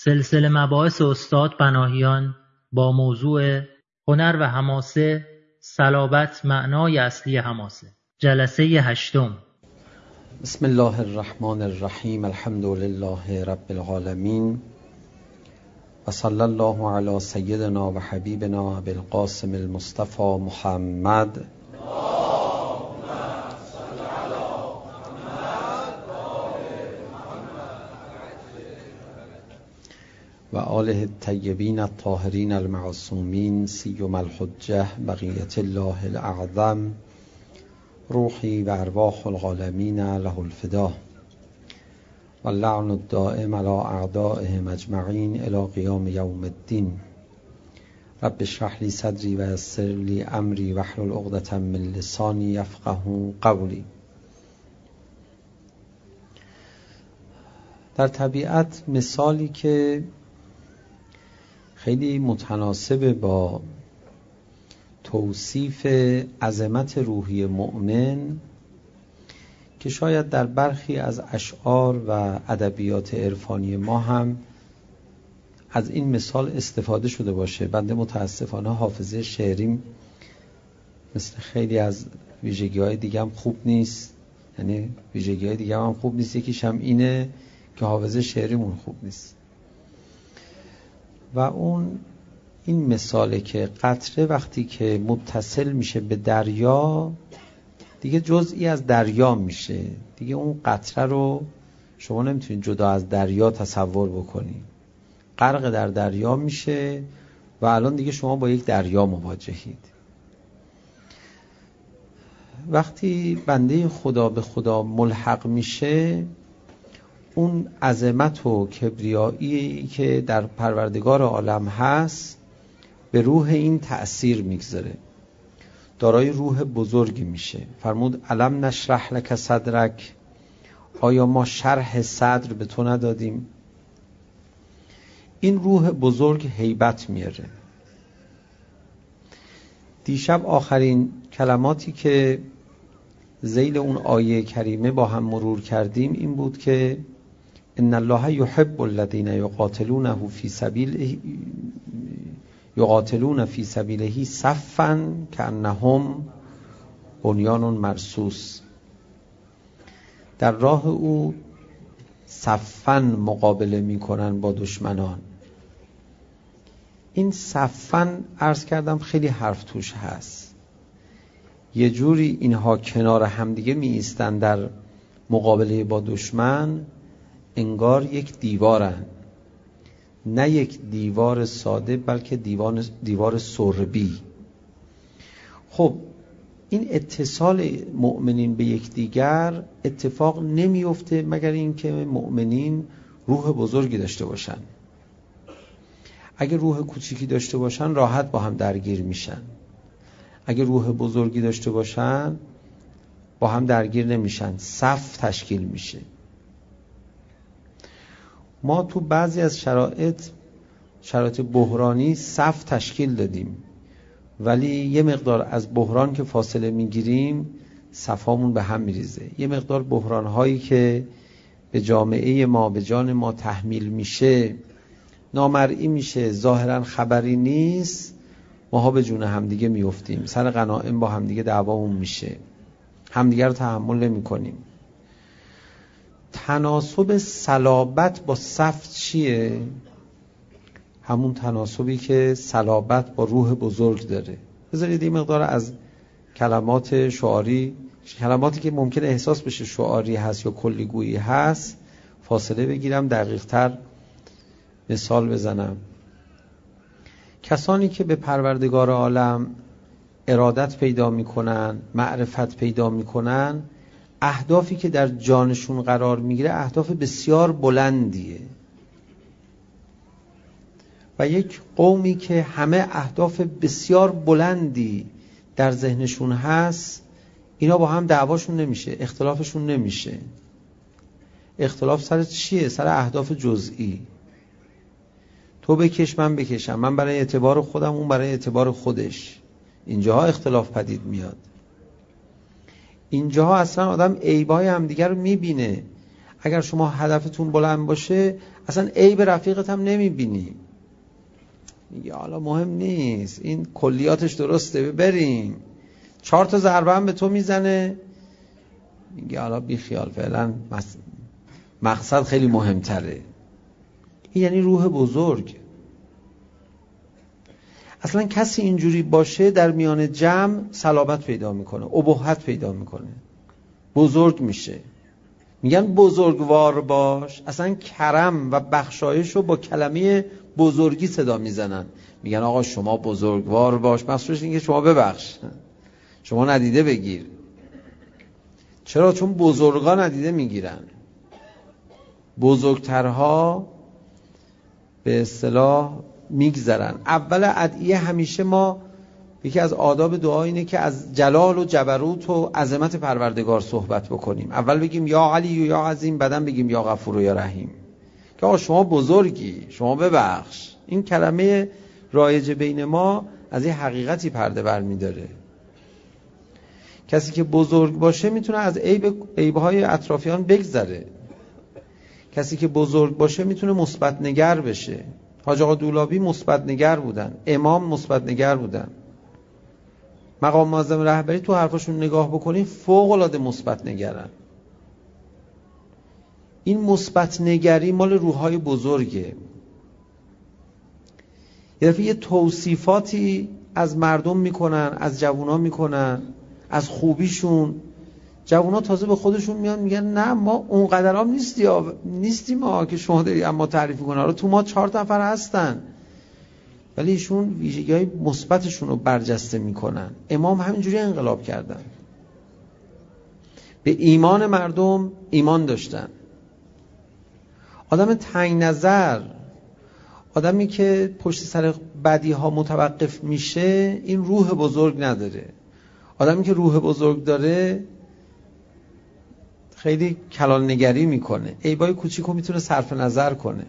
سلسله مباحث استاد پناهیان با موضوع هنر و حماسه، صلابت معنای اصلی حماسه، جلسه 8. بسم الله الرحمن الرحیم. الحمد لله رب العالمین و صلی الله علی سیدنا و حبیبنا ابوالقاسم المصطفى محمد و آله الطیبین الطاهرین المعصومین سیما الحجة بقیة الله الاعظم روحی و ارواح العالمین له الفدا و اللعن الدائم علی اعدائهم اجمعین الی قیام یوم الدین. رب اشرح لی صدری و یسر لی امری واحلل عقدة من لسانی یفقهوا قولی. در طبیعت مثالی که خیلی متناسب با توصیف عظمت روحی مؤمن که شاید در برخی از اشعار و ادبیات عرفانی ما هم از این مثال استفاده شده باشه. بنده متاسفانه حافظه شعریم مثل خیلی از ویژگی‌های دیگه هم خوب نیست، یعنی ویژگی‌های دیگه هم خوب نیست، یکیش هم اینه که حافظه شعریمون خوب نیست. و این مثاله که قطره وقتی که متصل میشه به دریا دیگه جزئی از دریا میشه، دیگه اون قطره رو شما نمیتونید جدا از دریا تصور بکنید، غرق در دریا میشه و الان دیگه شما با یک دریا مواجهید. وقتی بنده خدا به خدا ملحق میشه، اون عظمت و کبریایی که در پروردگار عالم هست به روح این تأثیر میگذاره، دارای روح بزرگی میشه. فرمود الم نشرح لک صدرک، آیا ما شرح صدر به تو ندادیم؟ این روح بزرگ هیبت میاره. دیشب آخرین کلماتی که ذیل اون آیه کریمه با هم مرور کردیم این بود که ان الله یحب الذین یقاتلون فی سبیله صفا کأنهم بنیان مرصوص. در راه او صفا مقابله میکنن با دشمنان. این صفا عرض کردم خیلی حرف توش هست، یه جوری اینها کنار همدیگه می ایستن در مقابله با دشمن، انگار یک دیوارن، نه یک دیوار ساده بلکه دیوار سربی. خب این اتصال مؤمنین به یکدیگر اتفاق نمیفته مگر اینکه مؤمنین روح بزرگی داشته باشن. اگه روح کوچیکی داشته باشن راحت با هم درگیر میشن، اگه روح بزرگی داشته باشن با هم درگیر نمیشن، صف تشکیل میشه. ما تو بعضی از شرایط بحرانی صف تشکیل دادیم، ولی یه مقدار از بحران که فاصله میگیریم صفامون به هم میریزه. یه مقدار بحران‌هایی که به جامعه ما به جان ما تحمیل میشه، نامرئی میشه، ظاهراً خبری نیست، ماها به جون همدیگه میافتیم، سر غنائم با همدیگه دعوامون میشه، همدیگه رو تحمل نمی‌کنیم. تناسب صلابت با صف چیه؟ همون تناسبی که صلابت با روح بزرگ داره. بذارید این مقدار از کلمات شعاری، کلماتی که ممکنه احساس بشه شعاری هست یا کلیگویی هست، فاصله بگیرم، دقیق تر مثال بزنم. کسانی که به پروردگار عالم ارادت پیدا میکنن، معرفت پیدا میکنن، اهدافی که در جانشون قرار میگیره اهداف بسیار بلندیه. و یک قومی که همه اهداف بسیار بلندی در ذهنشون هست، اینا با هم دعواشون نمیشه، اختلافشون نمیشه. اختلاف سر چیه؟ سر اهداف جزئی. تو بکش من بکشم، من برای اعتبار خودم اون برای اعتبار خودش. اینجاها اختلاف پدید میاد. اینجاها اصلا آدم عیبای همدیگر رو میبینه. اگر شما هدفتون بلند باشه اصلا عیب رفیقت هم نمیبینی، میگه حالا مهم نیست، این کلیاتش درسته بریم. 4 تا ضربه هم به تو میزنه، میگه حالا بی خیال، فعلا مقصد خیلی مهمتره. این یعنی روح بزرگ. اصلا کسی اینجوری باشه در میان جمع صلابت پیدا میکنه، ابهت پیدا میکنه، بزرگ میشه. میگن بزرگوار باش. اصلا کرم و بخشایش رو با کلمه بزرگی صدا میزنن. میگن آقا شما بزرگوار باش، مقصودش اینه که شما ببخش، شما ندیده بگیر. چرا؟ چون بزرگا ندیده میگیرن. بزرگترها به اصطلاح میگذرن. اول ادعیه همیشه ما یکی از آداب دعا اینه که از جلال و جبروت و عظمت پروردگار صحبت بکنیم. اول بگیم یا علی و یا عظیم، بعدم بگیم یا غفور و یا رحیم، که آقا شما بزرگی، شما ببخش. این کلمه رایج بین ما از این حقیقتی پرده برمی‌داره. کسی که بزرگ باشه میتونه از عیب‌های اطرافیان بگذره. کسی که بزرگ باشه میتونه مثبت نگر بشه. حاج آقا دولابی مثبت نگر بودن، امام مثبت نگر بودن، مقام معظم رهبری تو حرفاشون نگاه بکنین فوق العاده مثبت نگرن. این مثبت نگری مال روح‌های بزرگه. یه دفعه یه توصیفاتی از مردم میکنن، از جوونا میکنن، از خوبیشون. جوونا تازه به خودشون میان میگن نه ما اونقدر هم نیستیم ما که شما داری اما تعریف کنن. حالا تو ما 4 نفر هستن، ولی ایشون ویژگی‌های مثبتشون رو برجسته میکنن. امام همینجوری انقلاب کردن، به ایمان مردم ایمان داشتن. آدم تنگ نظر، آدمی که پشت سر بدی‌ها متوقف میشه، این روح بزرگ نداره. آدمی که روح بزرگ داره خیلی کلال نگری میکنه، عیبای کوچیکو میتونه صرف نظر کنه.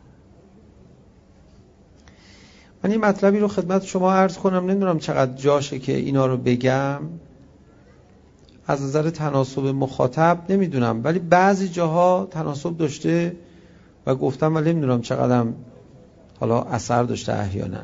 من این مطلبی رو خدمت شما عرض کنم، نمیدونم چقدر جاشه که اینا رو بگم از نظر تناسب مخاطب، نمیدونم، ولی بعضی جاها تناسب داشته و گفتم، ولی نمیدونم چقدر حالا اثر داشته احیانا.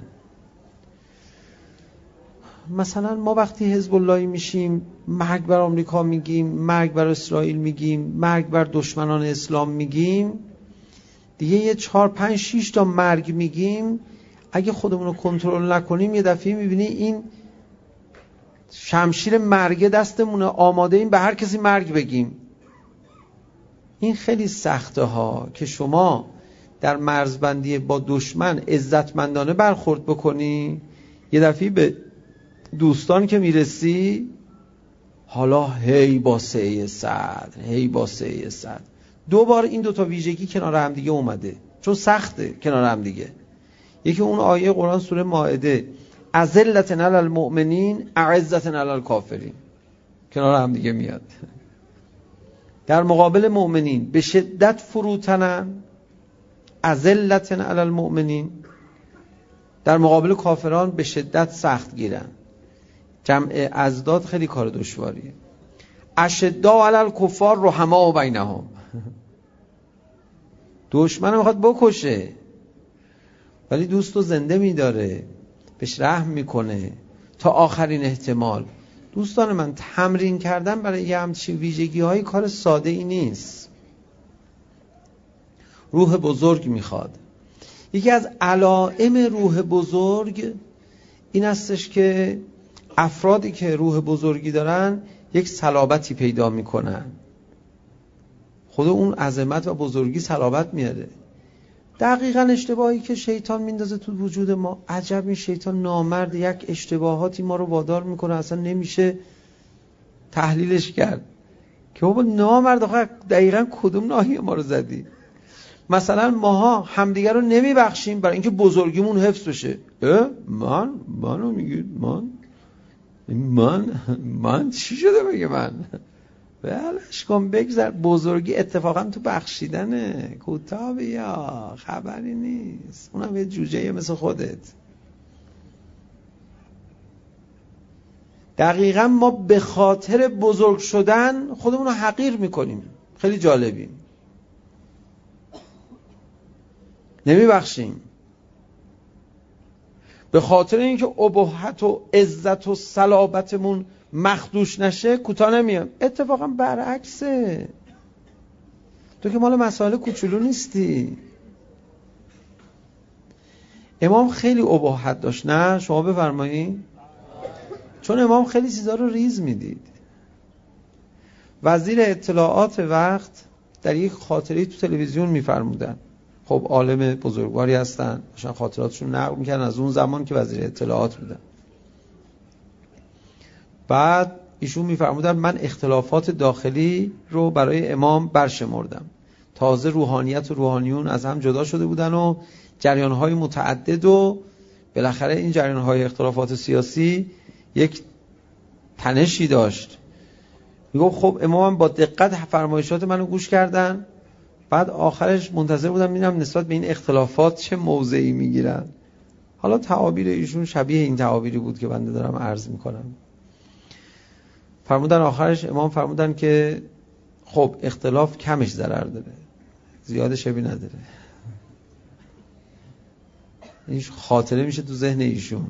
مثلا ما وقتی حزب اللهی میشیم مرگ بر آمریکا میگیم، مرگ بر اسرائیل میگیم، مرگ بر دشمنان اسلام میگیم، دیگه یه 4 5 6 تا مرگ میگیم. اگه خودمون رو کنترل نکنیم یه دفعه میبینی این شمشیر مرگ دستمونه، آماده این به هر کسی مرگ بگیم. این خیلی سخته ها که شما در مرزبندی با دشمن عزتمندانه برخورد بکنی. یه دفعه به دوستان که میرسی، حالا هی با سعی صدر 2 بار این 2 تا ویژگی کنار هم دیگه اومده، چون سخته کنار هم دیگه. یکی اون آیه قرآن سوره مائده اذلة علی المؤمنین اعزة علی الکافرین، کنار هم دیگه میاد. در مقابل مؤمنین به شدت فروتنن، اذلة علی المؤمنین، در مقابل کافران به شدت سخت گیرن. جمع ازداد خیلی کار دشواریه. اشداء علی الکفار رحماء بینهم، دشمن میخواد بکشه ولی دوستو زنده میداره، بهش رحم میکنه تا آخرین احتمال. دوستان من، تمرین کردن برای یه همچین ویژگی های کار ساده ای نیست، روح بزرگ میخواد. یکی از علائم روح بزرگ این استش که افرادی که روح بزرگی دارن یک صلابتی پیدا میکنن. خود اون عظمت و بزرگی صلابت میاره. دقیقاً اشتباهی که شیطان میندازه تو وجود ما، عجب این شیطان نامرد یک اشتباهاتی ما رو وادار میکنه اصلا نمیشه تحلیلش کرد که بابا نامرد آخه دقیقاً کدوم ناحیه ما رو زدی. مثلا ماها همدیگر رو نمیبخشیم برای اینکه بزرگیمون حفظ بشه. منو میگید من چی شده بگه من؟ بلش کن بگذر. بزرگی اتفاقا تو بخشیدنه. کوتاه بیا، خبری نیست، اونم یه جوجه مثل خودت. دقیقا ما به خاطر بزرگ شدن خودمون رو حقیر میکنیم. خیلی جالبیم. نمیبخشیم. به خاطر اینکه ابهت و عزت و صلابتمون مخدوش نشه کوتاه نمیام. اتفاقا برعکسه، تو که مال مسائل کوچولو نیستی. امام خیلی ابهت داشت، نه شما بفرمایید؟ چون امام خیلی چیزا رو ریز میدید. وزیر اطلاعات وقت در یک خاطره تو تلویزیون میفرمودن، خب عالم بزرگواری هستن، داشتن خاطراتشون نقل میکردن از اون زمان که وزیر اطلاعات بودن. بعد ایشون میفرمودن من اختلافات داخلی رو برای امام برشمردم. تازه روحانیت و روحانیون از هم جدا شده بودن و جریان‌های متعدد و بالاخره این جریان‌های اختلافات سیاسی یک تنشی داشت. میگم خب امام با دقت فرمایشات منو گوش کردن، بعد آخرش منتظر بودم ببینم نسبت به این اختلافات چه موضعی میگیرن. حالا تعابیر ایشون شبیه این تعابیری بود که بنده دارم عرض میکنم. فرمودن آخرش امام فرمودن که خب اختلاف کمش ضرر داره، زیادش عیبی نداره. این خاطره میشه تو ذهن ایشون.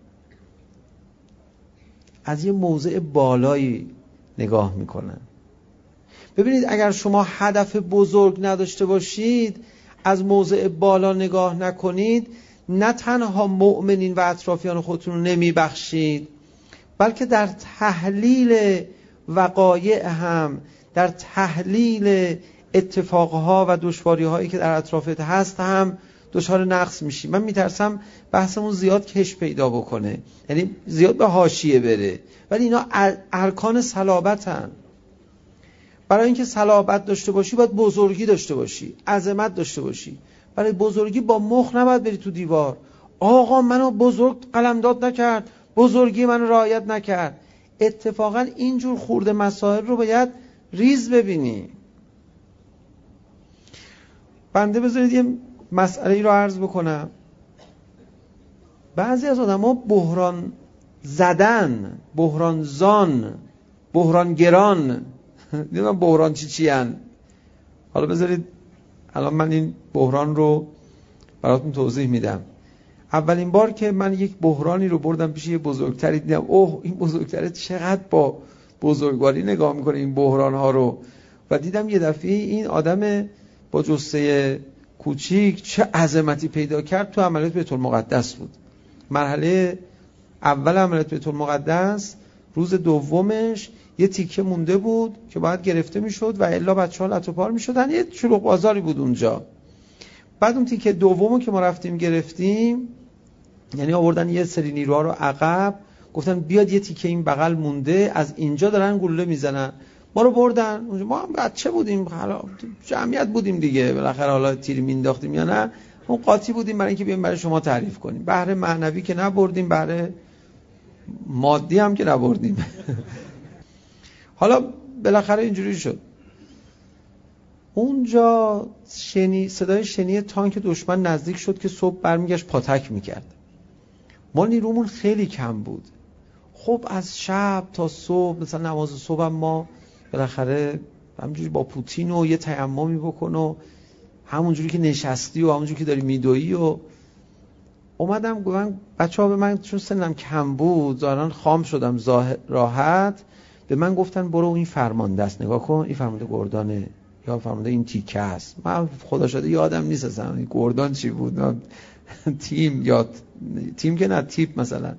از یه موضع بالایی نگاه میکنن. ببینید اگر شما هدف بزرگ نداشته باشید، از موضع بالا نگاه نکنید، نه تنها مؤمنین و اطرافیان خودتون رو نمیبخشید، بلکه در تحلیل وقایع هم، در تحلیل اتفاقها و دشواری‌هایی که در اطرافت هست هم دچار نقص میشی. من میترسم بحثمون زیاد کش پیدا بکنه، یعنی زیاد به حاشیه بره، ولی اینا ارکان صلابتن. برای اینکه صلابت داشته باشی باید بزرگی داشته باشی، عظمت داشته باشی. برای بزرگی با مخ نباید بری تو دیوار. آقا منو بزرگ قلمداد نکرد، بزرگی منو رعایت نکرد. اتفاقا اینجور خورده مسائل رو باید ریز ببینی. بنده بذارید یه مسئله ای رو عرض بکنم. بعضی از آدم ها بحران زدن، بحران زان، بحران گران، نمیدونم بحران چی هن. حالا بذارید الان من این بحران رو براتون توضیح میدم. اولین بار که من یک بحرانی رو بردم پیش یه بزرگتری، دیدم اوه این بزرگتره چقدر با بزرگواری نگاه میکنه این بحران ها رو، و دیدم یه دفعه این آدم با جثه کوچیک چه عظمتی پیدا کرد تو عملیات بیت المقدس بود. مرحله اول عملیات بیت المقدس روز دومش یه تیکه مونده بود که باید گرفته میشد و الا بچه‌ها لت و پار میشدن. یه شلوغ بازاری بود اونجا. بعد اون تیکه دومو که ما رفتیم گرفتیم، یعنی آوردن یه سری نیروها رو عقب، گفتن بیاد یه تیکه این بغل مونده، از اینجا دارن گلوله میزنن. ما رو بردن اونجا. ما هم بچه بودیم، حالا جمعیت بودیم دیگه، بالاخره حالا تیر مینداختیم یا نه، اون قاطی بودیم برای اینکه بیایم برای شما تعریف کنیم. بهره معنوی که نبردیم، بهره مادی هم که نبردیم. حالا بالاخره اینجوری شد. اونجا صدای شنی تانک دشمن نزدیک شد که صبح برمیگشت پاتک میکرد. ما نیرومون خیلی کم بود. خب از شب تا صبح، مثلا نماز صبح هم ما بالاخره همونجوری با پوتین و یه تیممی بکن و همونجوری که نشستی و همونجوری که داری میدویی و اومدم گفتم بچه‌ها به من، چون سنم کم بود ظاهرا خام شدم راحت، به من گفتن برو این فرمانده است نگاه کن، این فرمانده گردانه یا فرمانده این تیکه است. من خدا شده یادم نیست اصلا این گردان چی بود، تیم یا تیم که نه تیپ مثلا.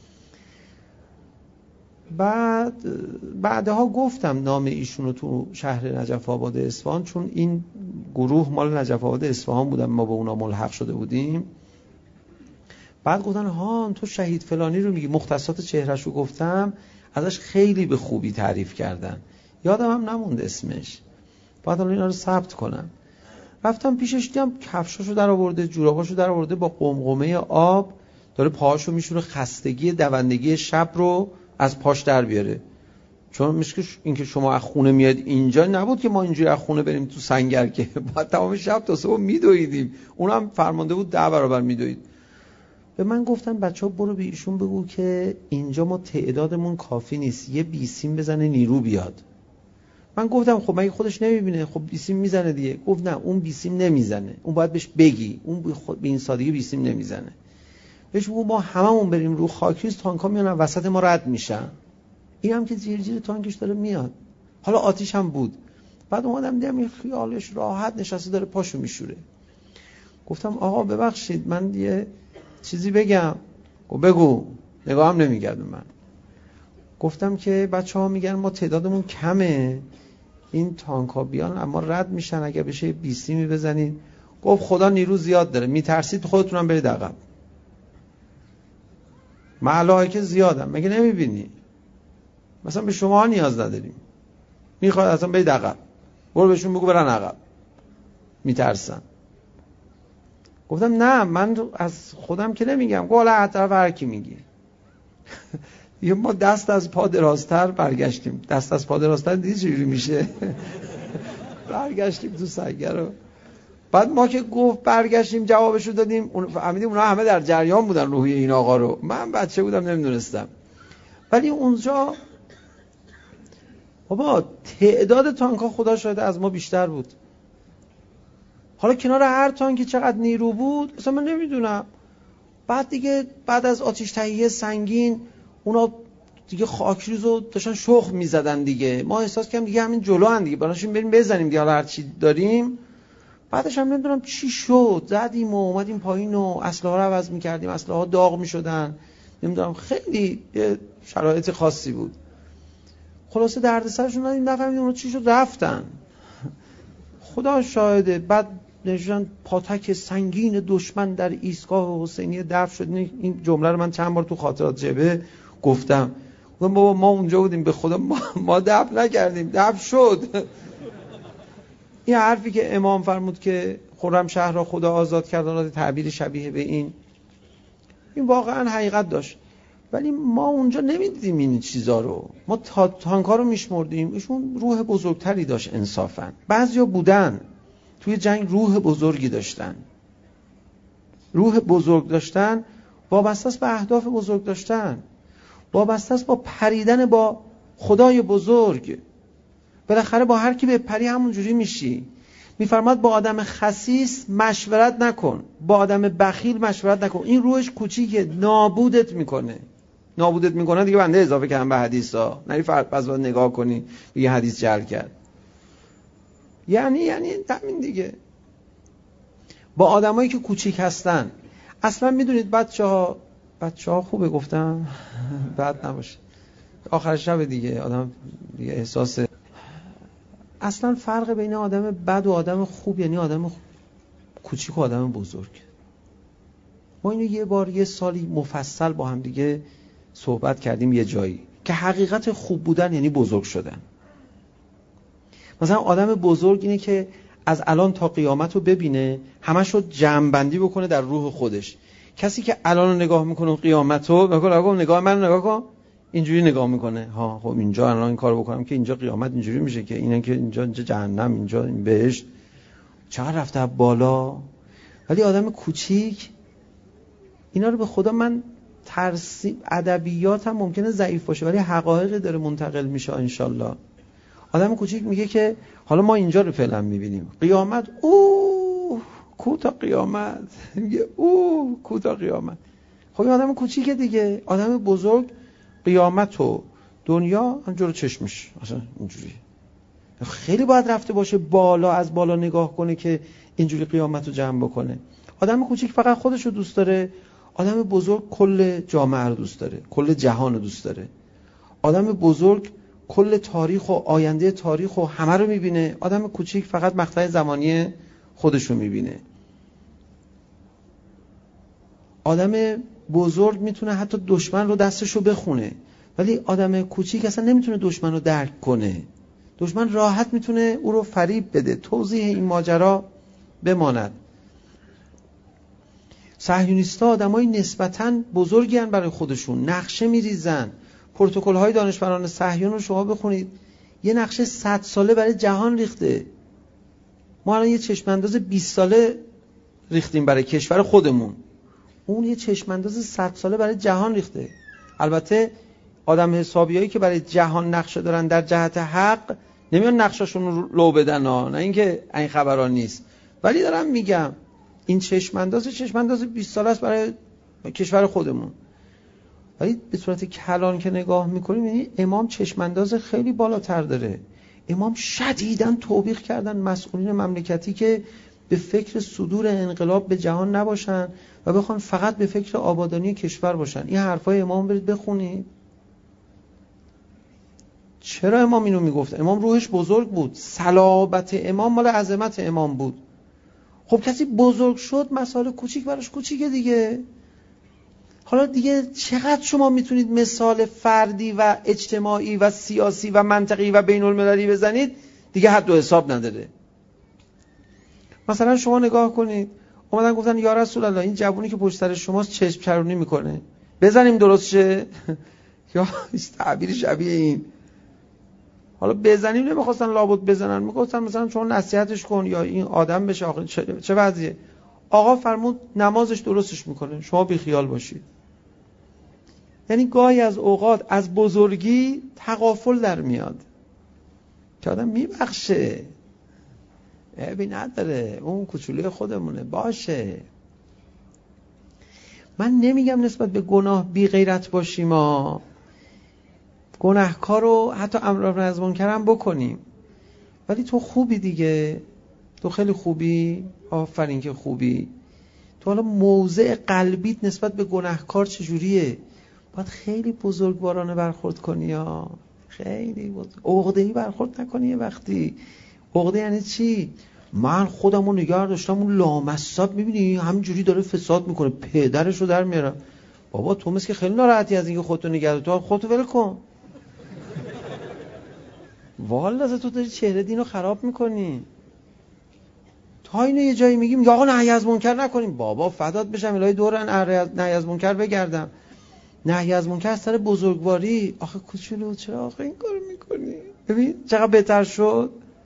بعدها گفتم نام ایشون رو تو شهر نجف آباد اصفهان، چون این گروه مال نجف آباد اصفهان بودن، ما به اونا ملحق شده بودیم. بعد گفتن ها تو شهید فلانی رو میگی، مختصات چهرهش رو گفتم، ازش خیلی به خوبی تعریف کردن، یادم هم نموند اسمش. بعد اینا رو ثبت کنم. رفتم پیشش، دیدم کفشاشو در آورده، جوراباشو در آورده، با قمقمه آب داره پاهاشو میشوره، خستگی دوندگی شب رو از پاش در بیاره. چون میشه اینکه شما از خونه میاد اینجا نبود که ما اینجوری از خونه بریم تو سنگر، که بعد تمام شب تا صبح میدویدیم، اونم فرمانده بود 10 برابر میدوید. به من گفتن بچه‌ها برو به ایشون بگو که اینجا ما تعدادمون کافی نیست، یه بیسیم بزنه نیرو بیاد. من گفتم خب مگه خودش نمیبینه؟ خب بیسیم میزنه دیگه. گفت نه اون بیسیم نمیزنه، اون باید بهش بگی، اون به این سادگی بیسیم نمیزنه. بهش بگو ما هممون بریم رو خاکریز، تانکا میان وسط ما رد میشن. این هم که زیر تانکش داره میاد، حالا آتیش هم بود. بعد اومدم دیدم این خیالش راحت نشسته داره پاشو میشوره. گفتم آقا ببخشید من یه چیزی بگم. گفت بگو. نگاه هم نمیگرد من. گفتم که بچه‌ها میگن ما تعدادمون کمه، این تانکا بیان اما رد میشن، اگه بشه بیسیمی بزنید. گفت خدا نیرو زیاد داره، میترسید خودتون هم برید عقب. ملائکه زیادن، مگه نمیبینی؟ مثلا به شما نیاز نداریم، میخواد اصلا برید عقب، برو بهشون بگو برن عقب، میترسن. گفتم نه من از خودم که نمیگم. گفت حالا طرف هر کی میگی. یه ما دست از پا درازتر برگشتیم. دست از پا درازتر دیدی چجوری میشه؟ برگشتیم تو سگه رو. بعد ما که گفت برگشتیم جوابشو دادیم، فهمیدیم اونا همه در جریان بودن روحی این آقا رو. من بچه بودم نمیدونستم. ولی اونجا بابا تعداد تانک‌ها خدا شاهده از ما بیشتر بود. حالا کنار هر تانکی چقدر نیرو بود اصلا من نمیدونم. بعد دیگه بعد از آتش تهیه سنگین اونا دیگه خاکریزو داشتن شخم میزدن دیگه. ما احساس کردیم دیگه همین جلو ان دیگه، براشون بریم بزنیم دیگه، حالا هر چی داریم. بعدش هم نمیدونم چی شد، زدیم و اومدیم پایین و اسلحه رو عوض میکردیم، اسلحه ها داغ میشدن، نمیدونم خیلی شرایط خاصی بود. خلاصه دردسرشون ندیم، نفهمیدیم اونا چی شد، رفتن. خدا شاهده. بعد نشون پاتک سنگین دشمن در ایستگاه حسینیه دفن شد. این جمله رو من چند بار تو خاطرات جبهه گفتم. بابا ما اونجا بودیم، به خدا ما دفن نکردیم، دفن شد. این حرفی که امام فرمود که خرمشهر را خدا آزاد کرد، تعبیر شبیه به این واقعا حقیقت داشت. ولی ما اونجا نمیدیدیم این چیزا رو. ما تانکا رو میشمردیم. ایشون روح بزرگتری داشت انصافا. بعضیا بودن توی جنگ روح بزرگی داشتن، روح بزرگ داشتن، وابسته است به اهداف بزرگ داشتن، وابسته است با پریدن با خدای بزرگ. بالاخره با هر کی بپری همون جوری میشی. میفرماد با آدم خسیس مشورت نکن، با آدم بخیل مشورت نکن. این روحش کوچیکه، نابودت میکنه. نابودت میکنه دیگه بنده اضافه کردم به حدیثا، نری فرق پس باید نگاه کنی یه حدیث جعل کرد. یعنی همین دیگه. با آدمایی که کوچیک هستن. اصلا میدونید بچه‌ها خوبه گفتم بد نباشه، آخر شب دیگه آدم دیگه احساس. اصلا فرق بین آدم بد و آدم خوب یعنی آدم کوچیک و آدم بزرگ. ما اینو یه بار یه سالی مفصل با هم دیگه صحبت کردیم یه جایی که حقیقت خوب بودن یعنی بزرگ شدن. مثلا آدم بزرگ اینه که از الان تا قیامت رو ببینه، همش رو جمع‌بندی بکنه در روح خودش. کسی که الان رو نگاه میکنه قیامت رو نگاه من نگاه کن، اینجوری نگاه میکنه، ها خب اینجا الان این کارو بکنم که اینجا قیامت اینجوری میشه، که اینا که اینجا جهنم، اینجا این بهشت، چقدر رفته بالا. ولی آدم کوچیک اینا رو به خدا من ترسیم. ادبیات هم ممکنه ضعیف باشه ولی حقایق داره منتقل میشه انشالله. آدم کوچیک میگه که حالا ما اینجا رو فعلا میبینیم، قیامت کو تا قیامت، میگه کو تا قیامت. خب این آدم کوچیکه دیگه. آدم بزرگ قیامت و دنیا همجور چشمش اصلا اینجوری. خیلی باید رفته باشه بالا، از بالا نگاه کنه که اینجوری قیامت رو جمع بکنه. آدم کوچیک فقط خودش رو دوست داره. آدم بزرگ کل جامعه رو دوست داره، کل جهان رو دوست داره. آدم بزرگ کل تاریخ و آینده تاریخ و همه رو میبینه. آدم کوچیک فقط مقطع زمانی خودش رو میبینه. آدم بزرگ میتونه حتی دشمن رو دستش رو بخونه، ولی آدم کوچیک اصلا نمیتونه دشمن رو درک کنه. دشمن راحت میتونه او رو فریب بده. توضیح این ماجرا بماند. صهیونیست‌ها آدمای نسبتاً بزرگی هستند برای خودشون، نقشه میریزن. پروتکل‌های دانشوران صهیون رو شما بخونید، یه نقشه 100 ساله برای جهان ریخته. ما الان یه چشمانداز 20 ساله ریختیم برای کشور خودمون، اون یه چشمانداز 100 ساله برای جهان ریخته. البته آدم حسابیایی که برای جهان نقشه دارن در جهت حق نمیان نقشاشون رو لو بدن ها، نه اینکه این خبران نیست، ولی دارم میگم این چشمانداز 20 ساله است برای کشور خودمون. ولی به صورت کلان که نگاه میکنیم یعنی امام چشمانداز خیلی بالاتر داره. امام شدیداً توبیخ کردن مسئولین مملکتی که به فکر صدور انقلاب به جهان نباشن و بخوان فقط به فکر آبادانی کشور باشن. این حرفای امام برید بخونید. چرا امام اینو میگفت؟ امام روحش بزرگ بود، صلابت امام مال عظمت امام بود. خب کسی بزرگ شد مسائل کوچیک براش کوچیکه دیگه. حالا دیگه چقدر شما میتونید مثال فردی و اجتماعی و سیاسی و منطقی و بین المللی بزنید دیگه حد و حساب نداره. مثلا شما نگاه کنید، اومدن گفتن یا رسول الله این جوونی که پشت سر شماست چشم چرونی میکنه، بزنیم درست شه؟ یا تعبیر شبیه این. حالا بزنیم نمیخواستن لابد بزنن، میگفتن مثلا شما نصیحتش کن یا این آدم بشه. آخه چه وضعیه؟ آقا فرمود نمازش درستش میکنه، شما بی خیال باشید. یعنی گاهی از اوقات از بزرگی تغافل در میاد که آدم میبخشه، عیبی نداره، اون کوچولوی خودمونه، باشه. من نمیگم نسبت به گناه بی غیرت باشیم، ما گناهکار رو حتی امر معروف نهی از منکر هم بکنیم، ولی تو خوبی دیگه، تو خیلی خوبی، آفرین که خوبی. تو حالا موضع قلبیت نسبت به گناهکار چجوریه؟ باید خیلی بزرگوارانه برخورد کنی، یا خیلی عقده‌ای برخورد نکنی. وقتی عقده یعنی چی؟ من خودمو نگه داشتم اون لامصب میبینی همینجوری داره فساد میکنه، پدرشو در میارم. بابا تو مثل که خیلی ناراحتی از اینکه خودتو نگه داری، تو خودتو ول کن. والله تو داری چهره دینو خراب میکنی. تا اینو یه جایی میگیم یا آقا نهی از منکر نکنیم، بابا فدات بشم الهی دورن نهی از منکر بگردم. نهی از منکر سر بزرگواری. آخه کوچولو چرا آخه این کارو میکنی؟ ببین چقدر بهتر شد.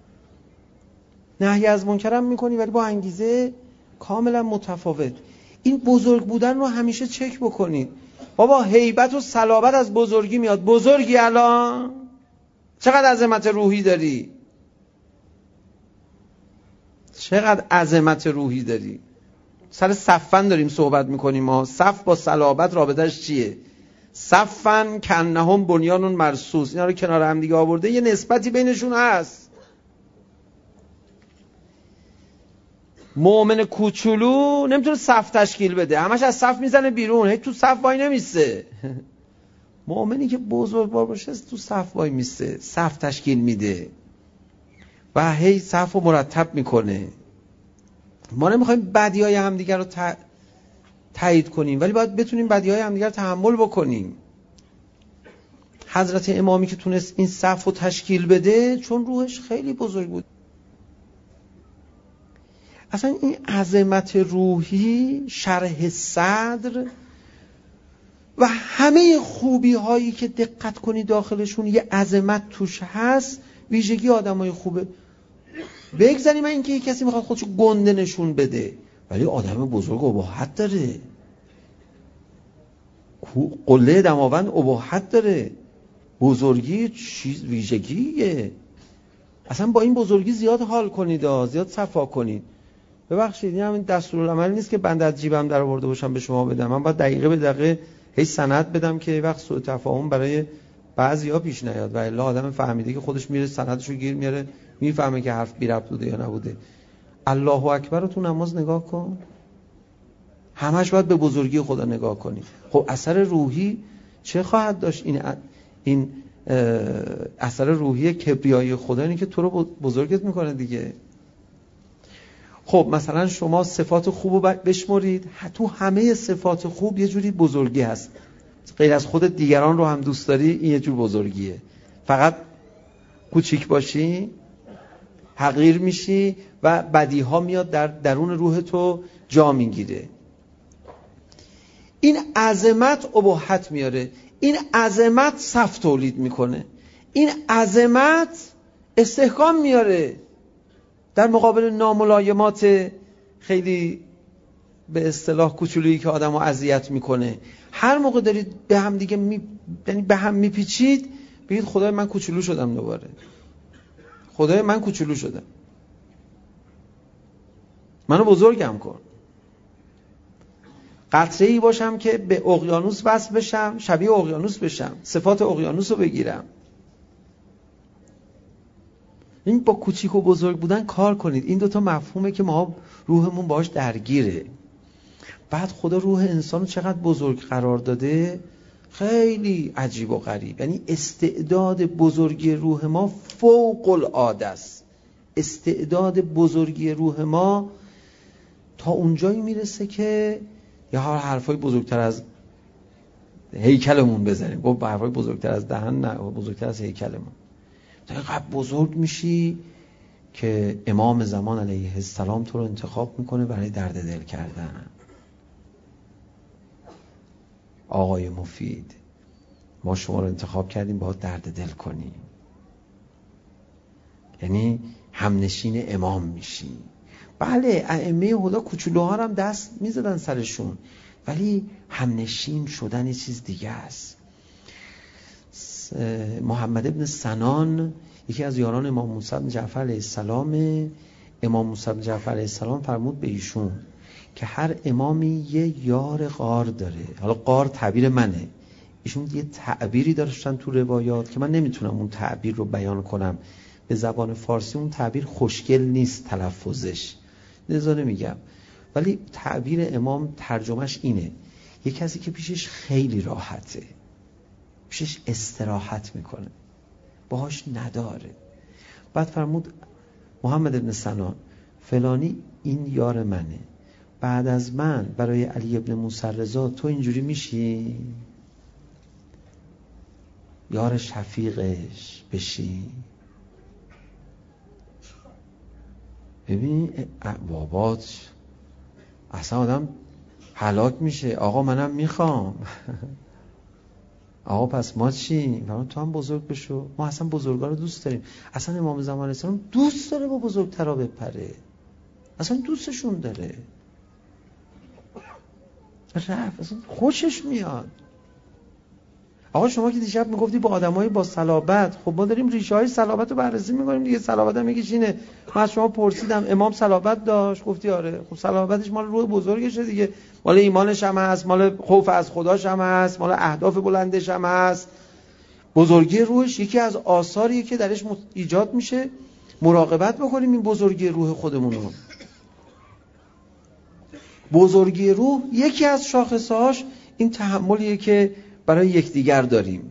نهی از منکر هم میکنی ولی با انگیزه کاملا متفاوت. این بزرگ بودن رو همیشه چک بکنید. بابا هیبت و صلابت از بزرگی میاد. بزرگی الان چقدر عظمت روحی داری، چقدر عظمت روحی داری. سر صفن داریم صحبت میکنیم ما. صف با صلابت رابطش چیه؟ صفن کنهم بنیانون مرصوص، اینا رو کنار هم دیگه آورده، یه نسبتی بینشون هست. مؤمن کوچولو نمیتونه صف تشکیل بده، همش از صف میزنه بیرون، هی تو صف وای نمیسته. مؤمنی که بزرگوار باشه تو صف وای میسته، صف تشکیل میده و هی صف رو مرتب میکنه. ما نمیخوایم بدیهای همدیگر رو تایید کنیم، ولی باید بتونیم بدیهای همدیگر رو تحمل بکنیم. حضرت امامی که تونست این صف رو تشکیل بده چون روحش خیلی بزرگ بود. اصلا این عظمت روحی، شرح صدر و همه خوبی هایی که دقت کنی داخلشون یه عظمت توش هست، ویژگی آدمای خوبه. بگذاریم این که کسی میخواد خودشو گنده نشون بده، ولی آدم بزرگ اباحت داره، قله دماوند اباحت داره. بزرگی چیز ویژگیه. اصلا با این بزرگی زیاد حال کنید، زیاد صفا کنید. ببخشید این همین دستورالعمل نیست که بنده از جیبم در آورده باشم به شما بدم. من باید دقیقه به دقیقه هی سند بدم که وقت سوء تفاهم برای بعضیا پیش نیاد، و الا آدم فهمیده که خودش میره سندشو گیر میاره، میفهمه که حرف بی ربط بوده یا نبوده. الله اکبر رو تو نماز نگاه کن، همش باید به بزرگی خدا نگاه کنی. خب اثر روحی چه خواهد داشت؟ این اثر روحی کبریای خدا اینه که تو رو بزرگت میکنه دیگه. خب مثلا شما صفات خوب رو بشمرید، تو همه صفات خوب یه جوری بزرگی هست. غیر از خودت دیگران رو هم دوست داری، این یه جور بزرگیه. فقط کوچیک باشی حقیر میشی و بدیها میاد در درون روح تو جا میگیره. این عظمت اباحت میاره، این عظمت صف تولید میکنه، این عظمت استحکام میاره در مقابل ناملایمات خیلی به اصطلاح کوچولویی که آدمو اذیت میکنه. هر موقع دارید به هم دیگه یعنی به هم میپیچید، بگید خدای من کوچولو شدم دوباره. خدای من کوچولو شدم، منو بزرگم کن. قطره‌ای باشم که به اقیانوس وصل بشم، شبیه اقیانوس بشم، صفات اقیانوس رو بگیرم. این با کوچیک و بزرگ بودن کار کنید. این دوتا مفهومه که ما روحمون باهاش درگیره. بعد خدا روح انسان رو چقدر بزرگ قرار داده، خیلی عجیب و غریب. یعنی استعداد بزرگی روح ما فوق العاده است. استعداد بزرگی روح ما تا اونجایی میرسه که یا حرفای بزرگتر از هیکلمون بزنیم. گفت حرفای بزرگتر از دهن نه، بزرگتر از هیکلمون. تا اینقدر بزرگ میشی که امام زمان علیه السلام تو رو انتخاب میکنه برای درد دل کردن. آقای مفید، ما شما رو انتخاب کردیم با درد دل کنیم. یعنی همنشین امام میشی. بله ائمه هدا کوچولوها هم دست میزدن سرشون، ولی همنشین شدن چیز دیگه است. محمد ابن سنان یکی از یاران امام موسی بن جعفر علیه السلام، امام موسی بن جعفر علیه السلام فرمود به ایشون که هر امامی یه یار غار داره. حالا غار تعبیر منه، ایشون یه تعبیری داشتن تو روایات که من نمیتونم اون تعبیر رو بیان کنم به زبان فارسی. اون تعبیر خوشگل نیست تلفظش، لذا نمیگم، ولی تعبیر امام ترجمهش اینه: یه کسی که پیشش خیلی راحته، پیشش استراحت میکنه، باهاش نداره. بعد فرمود محمد ابن سنان فلانی این یار منه، بعد از من برای علی ابن موسی رضا تو اینجوری میشی؟ یار شفیقش بشی؟ ببین بابات اصلا آدم هلاک میشه. آقا منم میخوام. آقا پس ما چی؟ تو هم بزرگ بشو. ما اصلا بزرگا رو دوست داریم. اصلا امام زمان اسلام دوست داره با بزرگترا بپره، اصلا دوستشون داره، اصلا خوشش میاد. آقا شما که دیشب میگفتی با آدمای با صلابت، خب ما داریم ریشه های صلابت رو بررسی میکنیم دیگه. صلابت هم یکیش اینه. من از شما پرسیدم امام صلابت داشت، گفتی آره. خب صلابتش مال روح بزرگشه دیگه، مال ایمانش هم هست، مال خوف از خداش هم هست، مال اهداف بلندش هم هست. بزرگی روحش یکی از آثاریه که درش ایجاد میشه. مراقبت بکنیم این بزرگی روح خودمون رو. بزرگی روح یکی از شاخصهاش این تحملیه که برای یکدیگر داریم.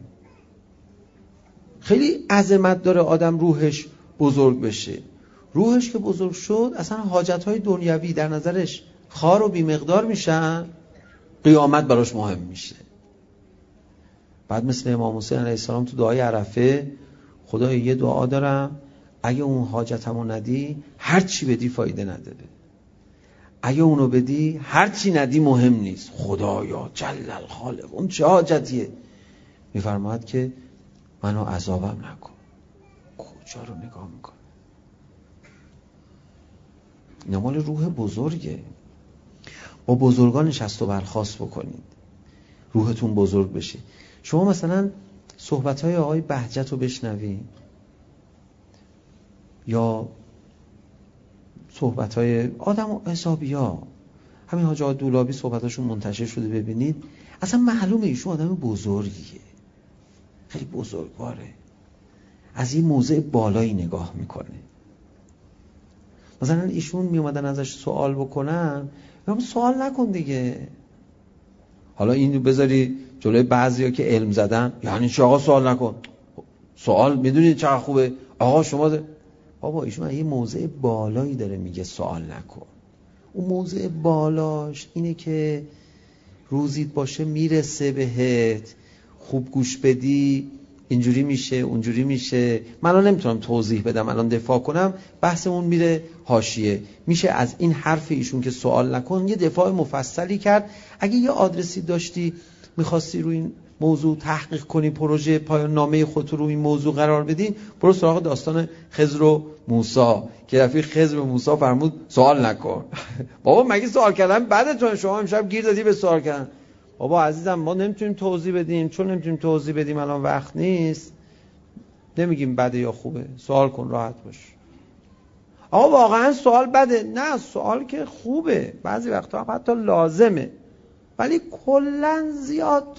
خیلی عظمت داره آدم روحش بزرگ بشه. روحش که بزرگ شد اصلا حاجتهای دنیوی در نظرش خار و بیمقدار میشن، قیامت براش مهم میشه. بعد مثل امام حسین علیه السلام تو دعای عرفه، خدای یه دعا دارم اگه اون حاجتمو ندی هر چی بدی فایده نداره، اگه اونو بدی هر چی ندی مهم نیست. خدایا جل الخالق اون چه حاجتیه؟ میفرماید که منو عذابم نکن. کجا رو نگاه میکن؟ اینا مال روح بزرگه. با بزرگان نشست و برخاست بکنید، روحتون بزرگ بشه. شما مثلا صحبت‌های آقای بهجت رو بشنوید یا صحبت‌های آدم حسابی‌ها، همین حاج آقا دولابی صحبتاشون منتشر شده، ببینید اصلا معلومه ایشون آدم بزرگیه، خیلی بزرگواره، از این موضع بالایی نگاه میکنه. مثلا ایشون میومدن ازش سوال بکنن، میگم سوال نکن دیگه. حالا این بذاری جلوی بعضیا که علم زدن، یعنی چی آقا سوال نکن؟ سوال میدونید چقدر خوبه آقا شما بابا ایشون یه موضع بالایی داره میگه سوال نکن. اون موضع بالاش اینه که روزیت باشه میرسه بهت، خوب گوش بدی اینجوری میشه اونجوری میشه. من الان نمیتونم توضیح بدم، الان دفاع کنم بحث اون میره حاشیه. میشه از این حرف ایشون که سوال نکن یه دفاع مفصلی کرد. اگه یه آدرسی داشتی میخواستی روی این موضوع تحقیق کنی، پروژه پایان نامه خودت رو این موضوع قرار بدی، برو سراغ داستان خضر و موسی که رفیق خضر و موسی فرمود سوال نکن. بابا مگه سوال کردن بعدتون؟ شما امشب گیر دادی به سوال کردن. بابا عزیزم ما نمیتونیم توضیح بدیم، چون نمیتونیم توضیح بدیم الان وقت نیست. نمیگیم بده یا خوبه، سوال کن راحت باش. آقا واقعا سوال بده؟ نه، سوال که خوبه، بعضی وقتا حتی لازمه، ولی کلا زیاد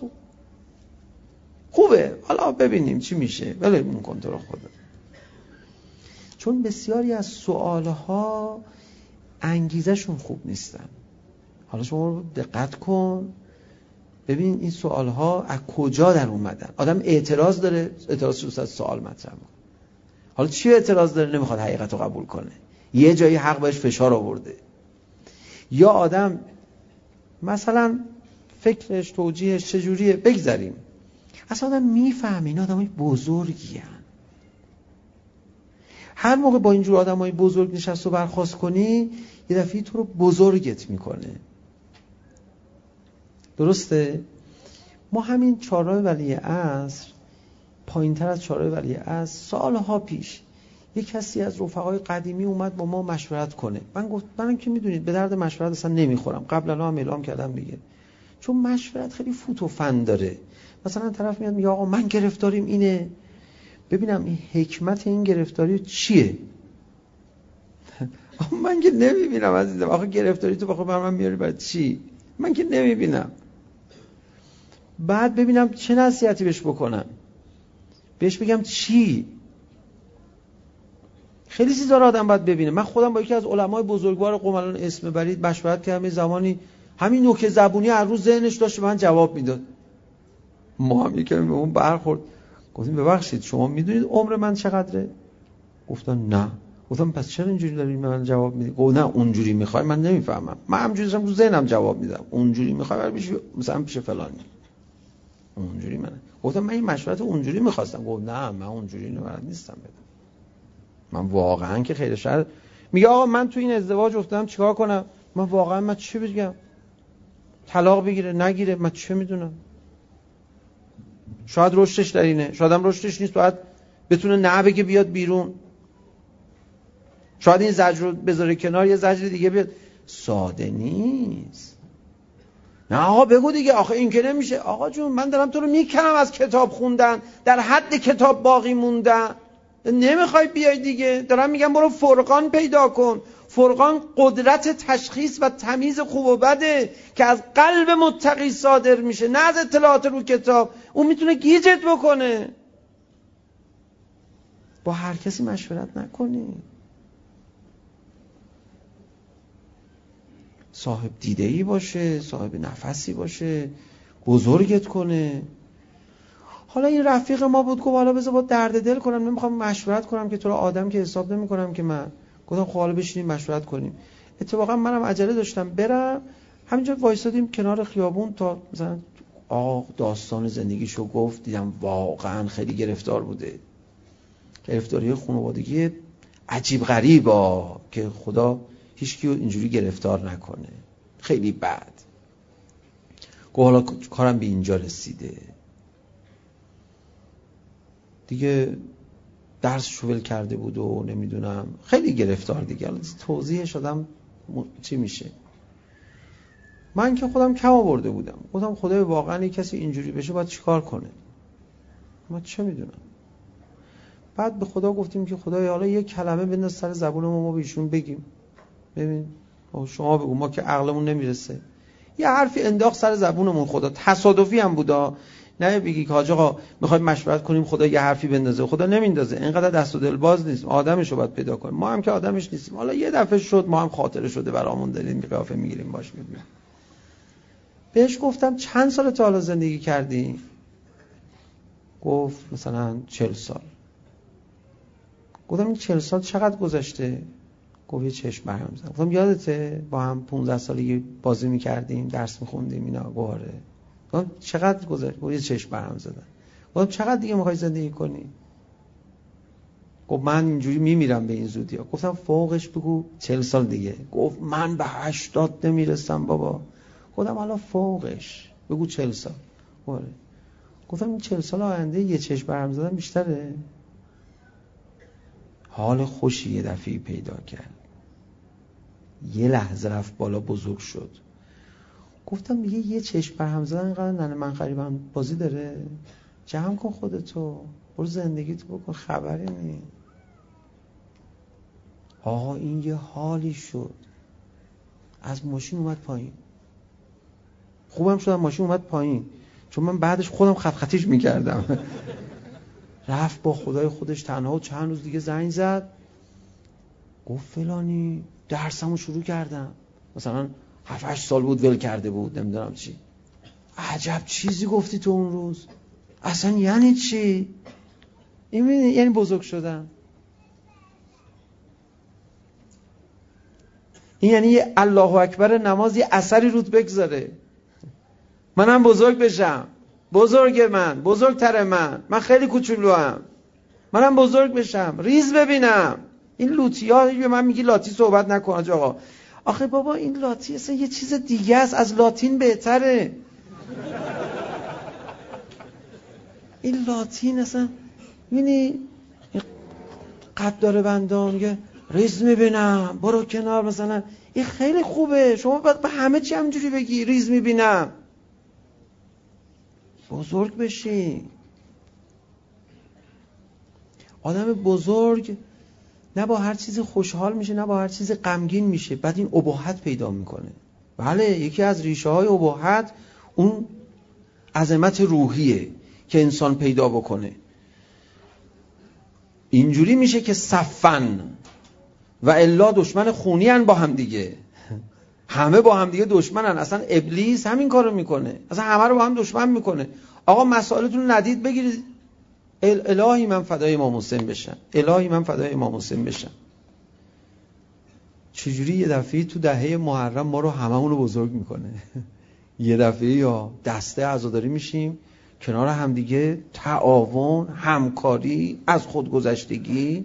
خوبه. حالا ببینیم چی میشه، ولمون کن تو رو خدا. چون بسیاری از سوالها انگیزشون خوب نیستن. حالا شما دقت کن ببین این سوالها از کجا در اومدن. آدم اعتراض داره، اعتراضش از سوال مطرح میکنه. حالا چی اعتراض داره؟ نمیخواد حقیقت رو قبول کنه، یه جایی حق بهش فشار آورده، یا آدم مثلا فکرش توجیهش چجوریه بگذاریم، اصلا آدم میفهمه این آدمای بزرگی هن. هر موقع با اینجور آدمای بزرگ نشست و برخاست کنی یه دفعه تو رو بزرگت میکنه. درسته؟ ما همین چهارراه ولی عصر، پایین تر از چهارراه ولی عصر، سالها پیش یک کسی از رفقای قدیمی اومد با ما مشورت کنه. من گفت منم که میدونید به درد مشورت اصلا نمیخورم، قبلا هم اعلام کردم دیگه، چون مشورت خیلی فوت و فن داره. مثلا طرف میاد میگه آقا من گرفتاریم اینه، ببینم این حکمت این گرفتاری چیه؟ من که نمیبینم عزیزم. آخه گرفتاری تو بخواه من میاری برای چی؟ من که نمیبینم. بعد ببینم چه نصیحتی بهش بکنم، بهش بگم چی. خیلی چیزا رو آدم باید ببینه. من خودم با یکی از علمای بزرگوار قم الان اسم برید مشورت کردم، زمانی همین نوک زبونی هر روز ذهنش داشت من جواب میداد. ما هم یکم به اون برخورد، گفتیم ببخشید شما میدونید عمر من چقدره؟ گفتن نه. گفتم پس چرا اینجوری داری من جواب میدی؟ گفت نه اونجوری میخوای من نمیفهمم، من همجوری داشتم تو ذهنم جواب میدم، اونجوری میخوای برای مثلا پیش فلانی اونجوری. من گفتم من این مشورت اونجوری میخواستم. گفت نه من اونجوری نبرد نیستم بدم. من واقعا که خیر شر میگه آقا من تو این ازدواج افتادم چیکار کنم؟ من واقعا من چی بگم؟ طلاق بگیره نگیره من چه میدونم؟ شاید رشدش در اینه، شاید هم رشدش نیست، باید بتونه نه بگه بیاد بیرون، شاید این زجر رو بذاره کنار یه زجر دیگه بیاد. ساده نیست. نه آقا بگو دیگه، آخه این که نمیشه. آقا جون من دارم تو رو میکنم از کتاب خوندن، در حد کتاب باقی موندن، نمیخوای بیای دیگه. دارم میگم برو فرقان پیدا کن. فرقان قدرت تشخیص و تمیز خوب و بده که از قلب متقی صادر میشه، نه از اطلاعات رو کتاب. اون میتونه گیجت بکنه. با هر کسی مشورت نکنی. صاحب دیده‌ای باشه، صاحب نفسی باشه، بزرگت کنه. حالا این رفیق ما بود گفت حالا بذار با درد دل کنم، نمیخوام مشورت کنم که تو رو آدم که حساب نمی‌کنم که من. گفتم خب حالا بشینیم مشورت کنیم. اتفاقا منم عجله داشتم برم، همینجا وایسادیم کنار خیابون تا مثلا داستان زندگیشو گفت. دیدم واقعا خیلی گرفتار بوده، گرفتاری خانوادگی عجیب غریبا که خدا هیچ کیو اینجوری گرفتار نکنه، خیلی بد. گفت حالا کارم به اینجا رسیده دیگه، درسشو ول کرده بود و نمیدونم خیلی گرفتار دیگه. حالا توضیحش آدم چی میشه. من که خودم کم آورده بودم، گفتم خدای واقعا یک کسی اینجوری بشه باید چیکار کنه؟ من چه میدونم. بعد به خدا گفتیم که خدای حالا یک کلمه بنداز سر زبونمون ما بهشون بگیم. ببین شما بگو، ما که عقلمون نمیرسه. یه حرفی انداخت سر زبونمون، خدا تصادفی هم بودا. نه بگی که حاج آقا میخوایم مشورت کنیم خدا یه حرفی بندازه. خدا نمیندازه، اینقدر دست و دل باز نیست. آدمشو باید پیدا کنیم. ما هم که آدمش نیستیم. حالا یه دفعه شد ما هم خاطره شده برامون داریم قیافه میگیریم باش میگیم. بهش گفتم چند سال تا حالا زندگی کردی؟ گفت مثلا 40 سال. گفتم این 40 سال چقدر گذشته؟ گفت یه چشم برهم زدم. گفتم یادته با هم 15 سالگی بازی میکردیم، درس میخوندیم اینا؟ گواره. گفتم چقدر گذشت؟ گفت یه چشم برهم زدم. گفتم چقدر دیگه میخوای زندگی کنی؟ گفت من اینجوری میمیرم به این زودی ها. گفتم فوقش بگو 40 سال دیگه. گفت من به 80 نمیرسم بابا. گفتم حالا فوقش بگو 40 سال. گواره. گفتم این 40 سال آینده یه چشم برهم زدن بیشتره؟ حال خوشی یه دفعی پیدا کرد، یه لحظه رفت بالا بزرگ شد. گفتم دیگه یه چشم برهم زدن اینقدر ننه من قریبم بازی داره؟ جمع کن خودتو، برو زندگیتو بکن، خبری نی. آقا این یه حالی شد، از ماشین اومد پایین. خوبم شد ماشین اومد پایین، چون من بعدش خودم خط خطیش میکردم. رفت با خدای خودش تنها و چند روز دیگه زنگ زد، گفت فلانی درسمو شروع کردم. مثلا 7-8 سال بود ول کرده بود، نمیدونم چی. عجب چیزی گفتی تو اون روز، اصلا یعنی چی؟ این یعنی بزرگ شدن. این یعنی یه الله اکبر نماز یه اثری رود بگذاره. منم بزرگ بشم، بزرگ من، بزرگتر من خیلی کوچولوام، منم بزرگ بشم، ریز ببینم. این لوتی ها به من میگی لاتی صحبت نکن آقا. آخه بابا این لاتی اصلا یه چیز دیگه است، از لاتین بهتره. این لاتین اصلا میبینی قد داره بنده میگه ریز میبینم، برو کنار. مثلا این خیلی خوبه، شما باید به همه چی همینجوری بگی ریز میبینم. بزرگ بشی. آدم بزرگ نه با هر چیزی خوشحال میشه، نه با هر چیزی غمگین میشه، بعد این اباحت پیدا میکنه. بله، یکی از ریشه های اباحت اون عظمت روحیه که انسان پیدا بکنه. اینجوری میشه که صفن و الا دشمن خونی هن با هم دیگه، همه با هم دیگه دشمنن. اصلا ابلیس همین کارو میکنه، اصلا همه رو با هم دشمن میکنه. آقا مسائلتون ندید بگیرید الهی من فدای امام حسین بشم، الهی من فدای امام حسین بشم. چجوری یه دفعه تو دهه محرم ما رو هممون رو بزرگ میکنه. یه دفعه یا دسته عزاداری میشیم کنار همدیگه، تعاون، همکاری، از خودگذشتگی.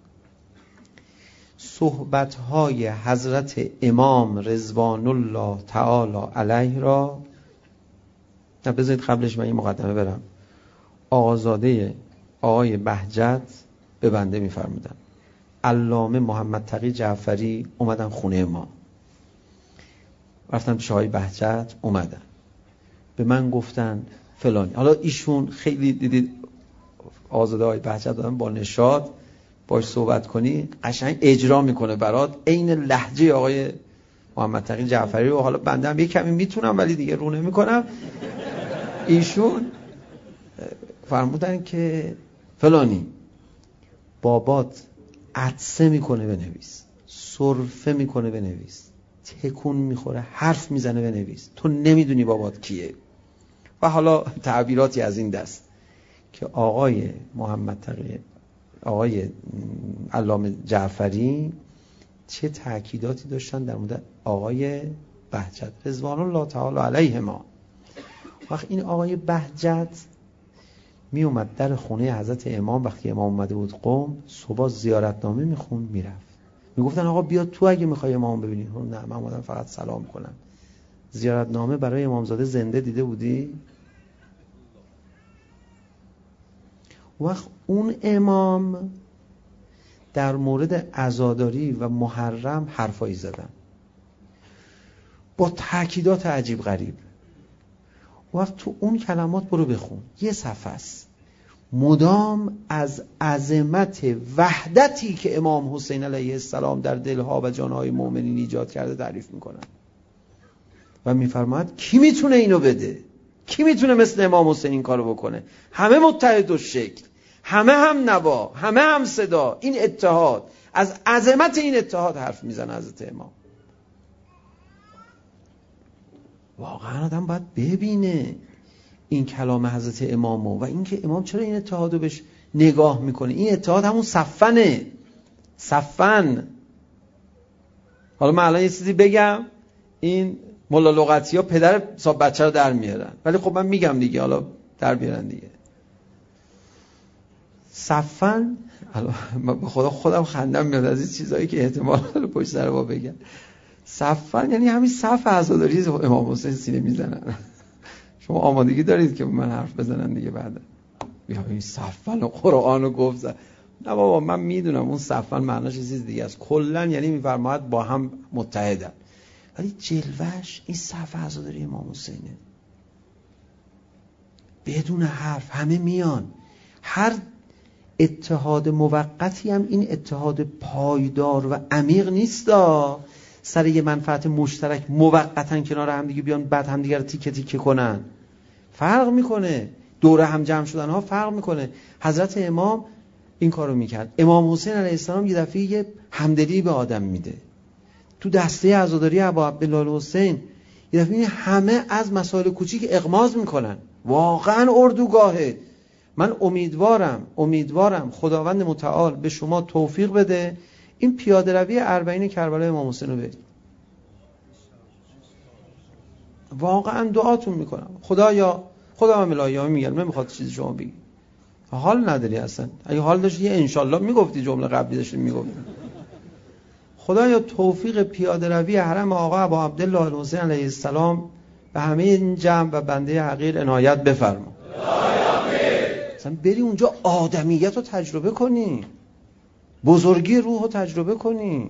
صحبت‌های حضرت امام رضوان الله تعالی علیه را بذارید قبلش من یه مقدمه برم. آقازاده آقای بهجت به بنده می‌فرمودن علامه محمد تقی جعفری اومدن خونه ما، رفتن پیش آقای بهجت، اومدن به من گفتن فلانی. حالا ایشون خیلی دیدید آقازاده آقای بهجت دادن با نشاط باش صحبت کنی قشنگ اجرا میکنه برات عین لهجه آقای محمد تقی جعفری رو. حالا بنده هم یه کمی میتونم ولی دیگه رو نمیکنم. ایشون فرمودن که فلانی بابات عطسه میکنه بنویس، سرفه میکنه بنویس، تکون میخوره حرف میزنه بنویس، تو نمیدونی بابات کیه. و حالا تعبیراتی از این دست که آقای محمد تقی آقای علامه جعفری چه تأکیداتی داشتن در مورد آقای بهجت رضوان الله تعالی علیه ما. وقت این آقای بهجت می اومد در خونه حضرت امام، وقتی امام اومده بود قم، صبح زیارتنامه میخوند میرفت. میگفتن آقا بیا تو اگه میخوای امام ببینی. نه من اومدم فقط سلام کنم. زیارتنامه برای امامزاده زنده دیده بودی؟ وقت اون امام در مورد عزاداری و محرم حرفایی زدن با تأکیدات عجیب غریب. وقت تو اون کلمات برو بخون، یه صفحه است مدام از عظمت وحدتی که امام حسین علیه السلام در دلها و جانهای مؤمنین ایجاد کرده تعریف میکنن و میفرماید کی میتونه اینو بده؟ کی میتونه مثل امام حسین این کارو بکنه؟ همه متحد و شکل، همه هم نوا، همه هم صدا. این اتحاد، از عظمت این اتحاد حرف میزنه حضرت امام. واقعا آدم باید ببینه این کلام حضرت امامو و اینکه امام چرا این اتحادو بهش نگاه میکنه. این اتحاد همون صفنه، صفن. حالا من الان یه چیزی بگم، این ملا لغتی ها پدر صاحب بچه رو در میارن، ولی خب من میگم دیگه، حالا در بیارن دیگه. صفن، به خدا خودم خندم میاد از این چیزایی که احتمال داره پشت سر ما بگن. صفن یعنی همین صف عزاداری امام حسین سینه میزنن. شما آمادگی دارید که من حرف بزنن دیگه بعد بیا این صفن و قرآن رو گفت. نه بابا من میدونم اون صفن معناش چیز دیگه است. کلا یعنی میفرماید با هم متحدن، ولی جلوش این صف عزاداری امام حسینه. بدون حرف همه میان. هر اتحاد موقتی هم این اتحاد پایدار و عمیق نیستا سر یه منفعت مشترک موقتا کنار هم دیگه بیان بعد هم دیگه رو تیکه تیکه کنن. فرق میکنه، دوره هم جمع شدن ها فرق میکنه. حضرت امام این کارو میکرد. امام حسین علیه السلام یه دفعه یه همدلی به آدم میده. تو دسته عزاداری ابا عبدالله الحسین یه دفعه همه از مسائل کوچیک اغماض میکنن. واقعا اردوگاهه. من امیدوارم خداوند متعال به شما توفیق بده این پیاده روی اربعین کربلای امام حسین رو برید. واقعا دعاتون میکنم. خدا من الهی میگم نمیخواد چیزی شما بگی. حال نداری اصلا. اگه حال داشتی یه انشالله میگفتی، جمله قبلی داشتی میگفتی. خدایا توفیق پیاده روی حرم آقا ابا عبدالله الحسین علیه السلام به همه این جمع و بنده حقیر عنایت بفرما. مثلا بری اونجا آدمیت رو تجربه کنی، بزرگی روح رو تجربه کنی.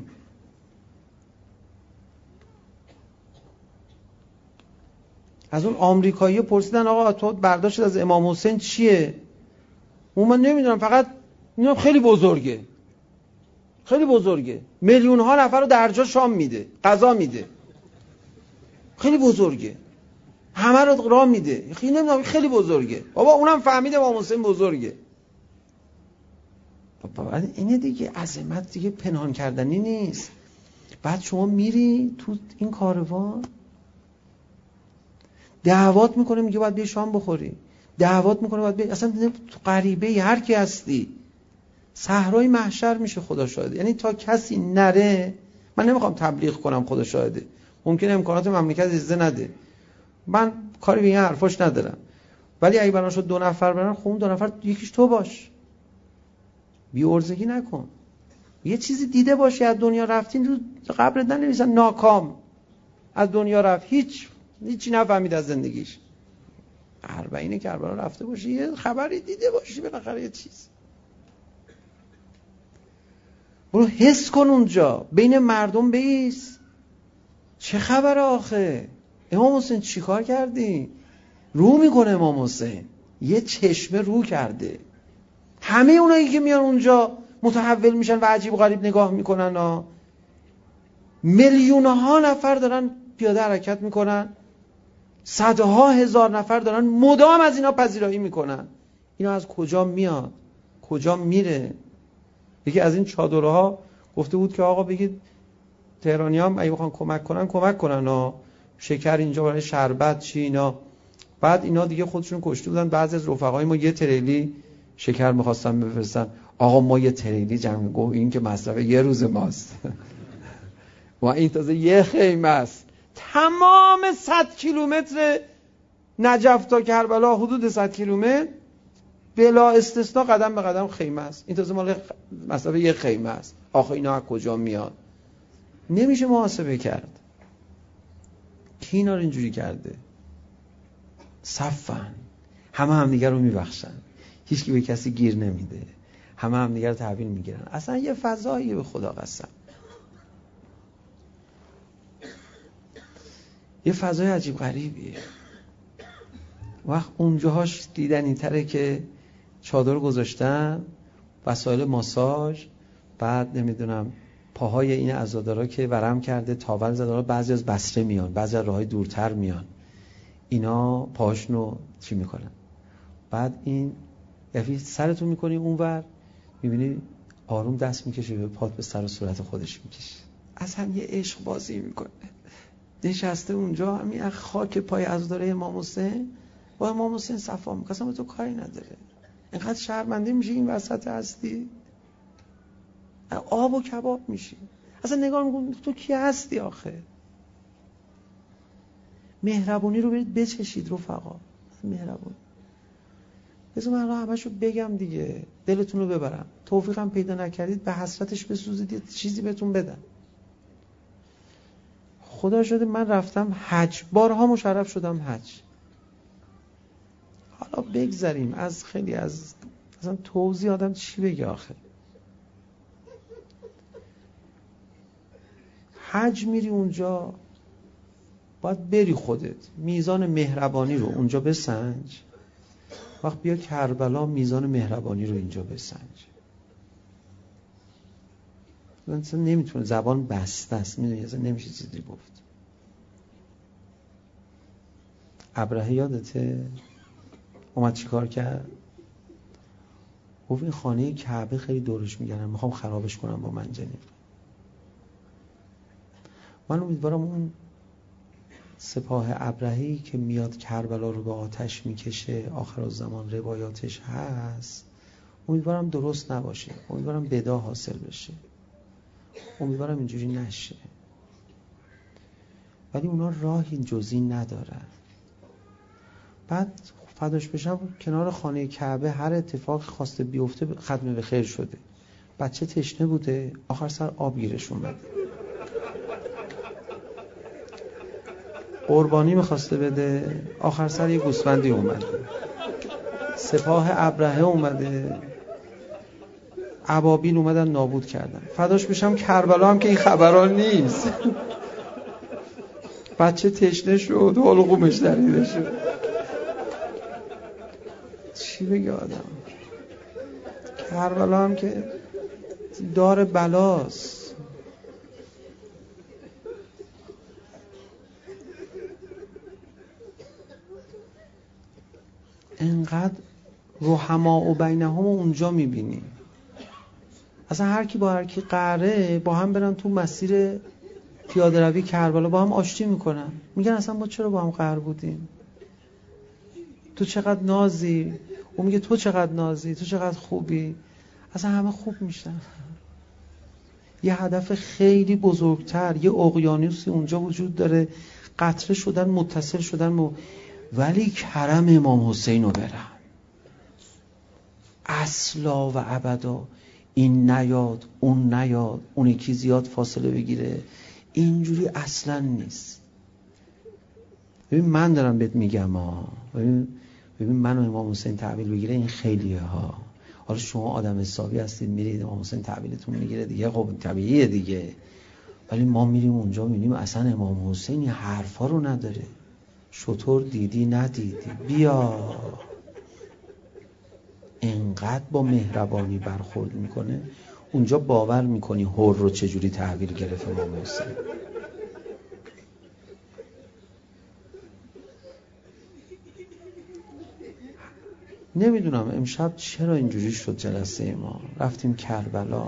از اون آمریکایی پرسیدن آقا تو برداشت از امام حسین چیه؟ اون من نمیدونم، فقط اینا خیلی بزرگه، خیلی بزرگه، میلیون ها نفر رو در جا شام میده، غذا میده، خیلی بزرگه، همه رو راه میده، خیلی نمیدونم، خیلی بزرگه. بابا اونم فهمید امام حسین بزرگه. بابا اینه دیگه، عظمت دیگه پنهان کردنی نیست. بعد شما میری تو این کاروان، دعوت میکنه میگه باید بیا شام بخوری، دعوت میکنه باید بیا، اصلا تو غریبه هر کی هستی صحرای محشر میشه. خدا شاهده. یعنی تا کسی نره، من نمیخوام تبلیغ کنم، خدا شاهده، ممکنه امکانات مملکت اجازه نده، من کاری به این حرفاش ندارم، ولی اگه بنا شد 2 نفر برن، خب اون 2 نفر یکیش تو باش، بی ارزگی نکن. یه چیزی دیده باشی از دنیا رفتین، تو قبرت ننویسن ناکام از دنیا رفت، هیچی نفهمید از زندگیش. اربعین کربلا رفته باشی، یه خبری دیده باشی بالاخره، یه چیز برو حس کن اونجا، بین مردم بیس. چه خبر آخه؟ امام حسین چی کار کردی؟ رو میکنه امام حسین، یه چشمه رو کرده. همه اونایی که میان اونجا متحول میشن و عجیب و غریب نگاه میکنن. میلیون ها نفر دارن پیاده حرکت میکنن، صدها هزار نفر دارن مدام از اینا پذیرایی میکنن. اینا از کجا میاد؟ کجا میره؟ یکی از این چادرها گفته بود که آقا بگید تهرانیام اگه بخوان کمک کنن شکر اینجا برای شربت چی اینا. بعد اینا دیگه خودشون کشته بودن. بعضی از رفقای ما یه تریلی شکر می‌خواستن بفرستن. آقا ما یه تریلی جمع گو، این که مصرف یه روز ماست و این تازه یه خیمه است. تمام 100 کیلومتر نجف تا کربلا، حدود 100 کیلومتر بلا استثناء قدم به قدم خیمه است. این تازه مال مصرف یه خیمه است. آخه اینا از کجا میاد؟ نمیشه محاسبه کرد. کی اینا رو اینجوری کرده؟ صفن، همه همدیگر رو میبخشن، هیچ کی به کسی گیر نمیده، همه همدیگر رو تحویل میگیرن. اصلا یه فضاییه، به خدا قسم، یه فضای عجیب غریبیه. وقت اونجاهاش دیدنی تره که چادر گذاشتن، وسایل ماساژ، بعد نمیدونم پاهای این عزادارا که ورم کرده تاول زدارا، بعضی از بصره میان، بعضی از راههای دورتر میان، اینا پاهاشونو چی میکنن. بعد این یعنی سرتون میکنی اونور، میبینی آروم دست میکشه به پات، به سر و صورت خودش میکشه. اصلا یه عشق بازی میکنه. نشسته اونجا همین خاک پای عزاداره امام حسین، با امام حسین صفا میکنه. اصلا به تو کاری نداره. اینقدر شرمنده میشه این وسط هستی، آب و کباب میشی. اصلا نگاه میکنی تو کی هستی آخه؟ مهربونی رو برید بچشید رفقا، مهربونی. بذار من همشو بگم دیگه، دلتون رو ببرم. توفیقم پیدا نکردید به حسرتش بسوزید، چیزی بهتون بدن. خدا شده من رفتم حج، بارها مشرف شدم حج. حالا بگذاریم از خیلی از اصلا توضیح آدم چی بگه آخه. حج میری اونجا، باید بری خودت میزان مهربانی رو اونجا بسنج. وقت بیا کربلا میزان مهربانی رو اینجا بسنج. مثلا نمیتونه، زبان بسته است، میدونی اصلا نمیشه چیزی گفت. ابرهه یادته اومد چی کار کرد؟ گفت این خانه کعبه خیلی دورش میگردن، میخوام خرابش کنم با منجنیق. من امیدوارم اون سپاه ابرهه‌ای که میاد کربلا رو به آتش میکشه، آخرالزمان روایاتش هست، امیدوارم درست نباشه، امیدوارم بدا حاصل بشه، امیدوارم اینجوری نشه. ولی اونا راهی جزئی ندارن. بعد فداش بشم کنار خانه کعبه هر اتفاق خواسته بیفته ختم به خیر شده. بچه تشنه بوده، آخر سر آب گیرش اومده. قربانی میخواسته بده، آخر سر یه گوسفندی اومده. سپاه ابرهه اومده، ابابیل اومدن نابود کردن. فداش بشم کربلا هم که این خبرها نیست. بچه تشنه شد، حلقومش دریده شد. چی بگه آدم؟ کربلا هم که دار بلاست. انقدر رحما و بینهم اونجا میبینی. اصلا هر کی با هر کی قهره، با هم برن تو مسیر پیاده روی کربلا با هم آشتی میکنن، میگن اصلا ما چرا با هم قهر بودیم، تو چقدر نازی، اون میگه تو چقدر نازی، تو چقدر خوبی، اصلا همه خوب میشن. یه هدف خیلی بزرگتر، یه اقیانوسی اونجا وجود داره، قطره شدن، متصل شدن ولی کرم امام حسین رو برم اصلا و ابدا این نیاد، اون نیاد، اون یکی زیاد فاصله بگیره، اینجوری اصلا نیست. ببین من دارم بهت میگم ببین من و امام حسین تحویل بگیره این خیلیه ها. حالا شما آدم حسابی هستید میرید امام حسین تحویلتون میگیره دیگه، خب طبیعیه دیگه. ولی ما میریم اونجا میبینیم اصلا امام حسین این حرفا رو نداره. شطور دیدی ندیدی بیا. انقدر با مهربانی برخورد میکنه اونجا باور میکنی هر رو چجوری تحویل گرفت امام حسین. نمیدونم امشب چرا اینجوری شد جلسه ما. رفتیم کربلا.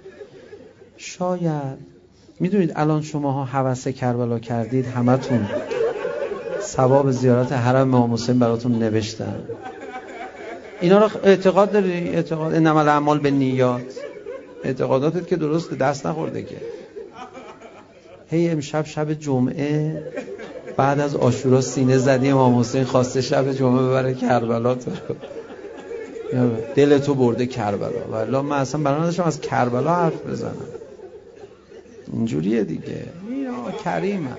شاید میدونید الان شماها هوس کربلا کردید، همتون ثواب زیارت حرم امام حسین براتون نوشتن. اینا رو اعتقاد داری؟ اعتقاد انما الاعمال بالنیات. اعتقاداتت که درسته، دست نخورده که. هی امشب شب جمعه بعد از عاشورا سینه زدی امام حسین خواسته شب جمعه ببره کربلا تو رو. دلتو برده کربلا. والله من اصلا برای نداشتم از کربلا حرف بزنم. اینجوریه دیگه. اینا کریمن.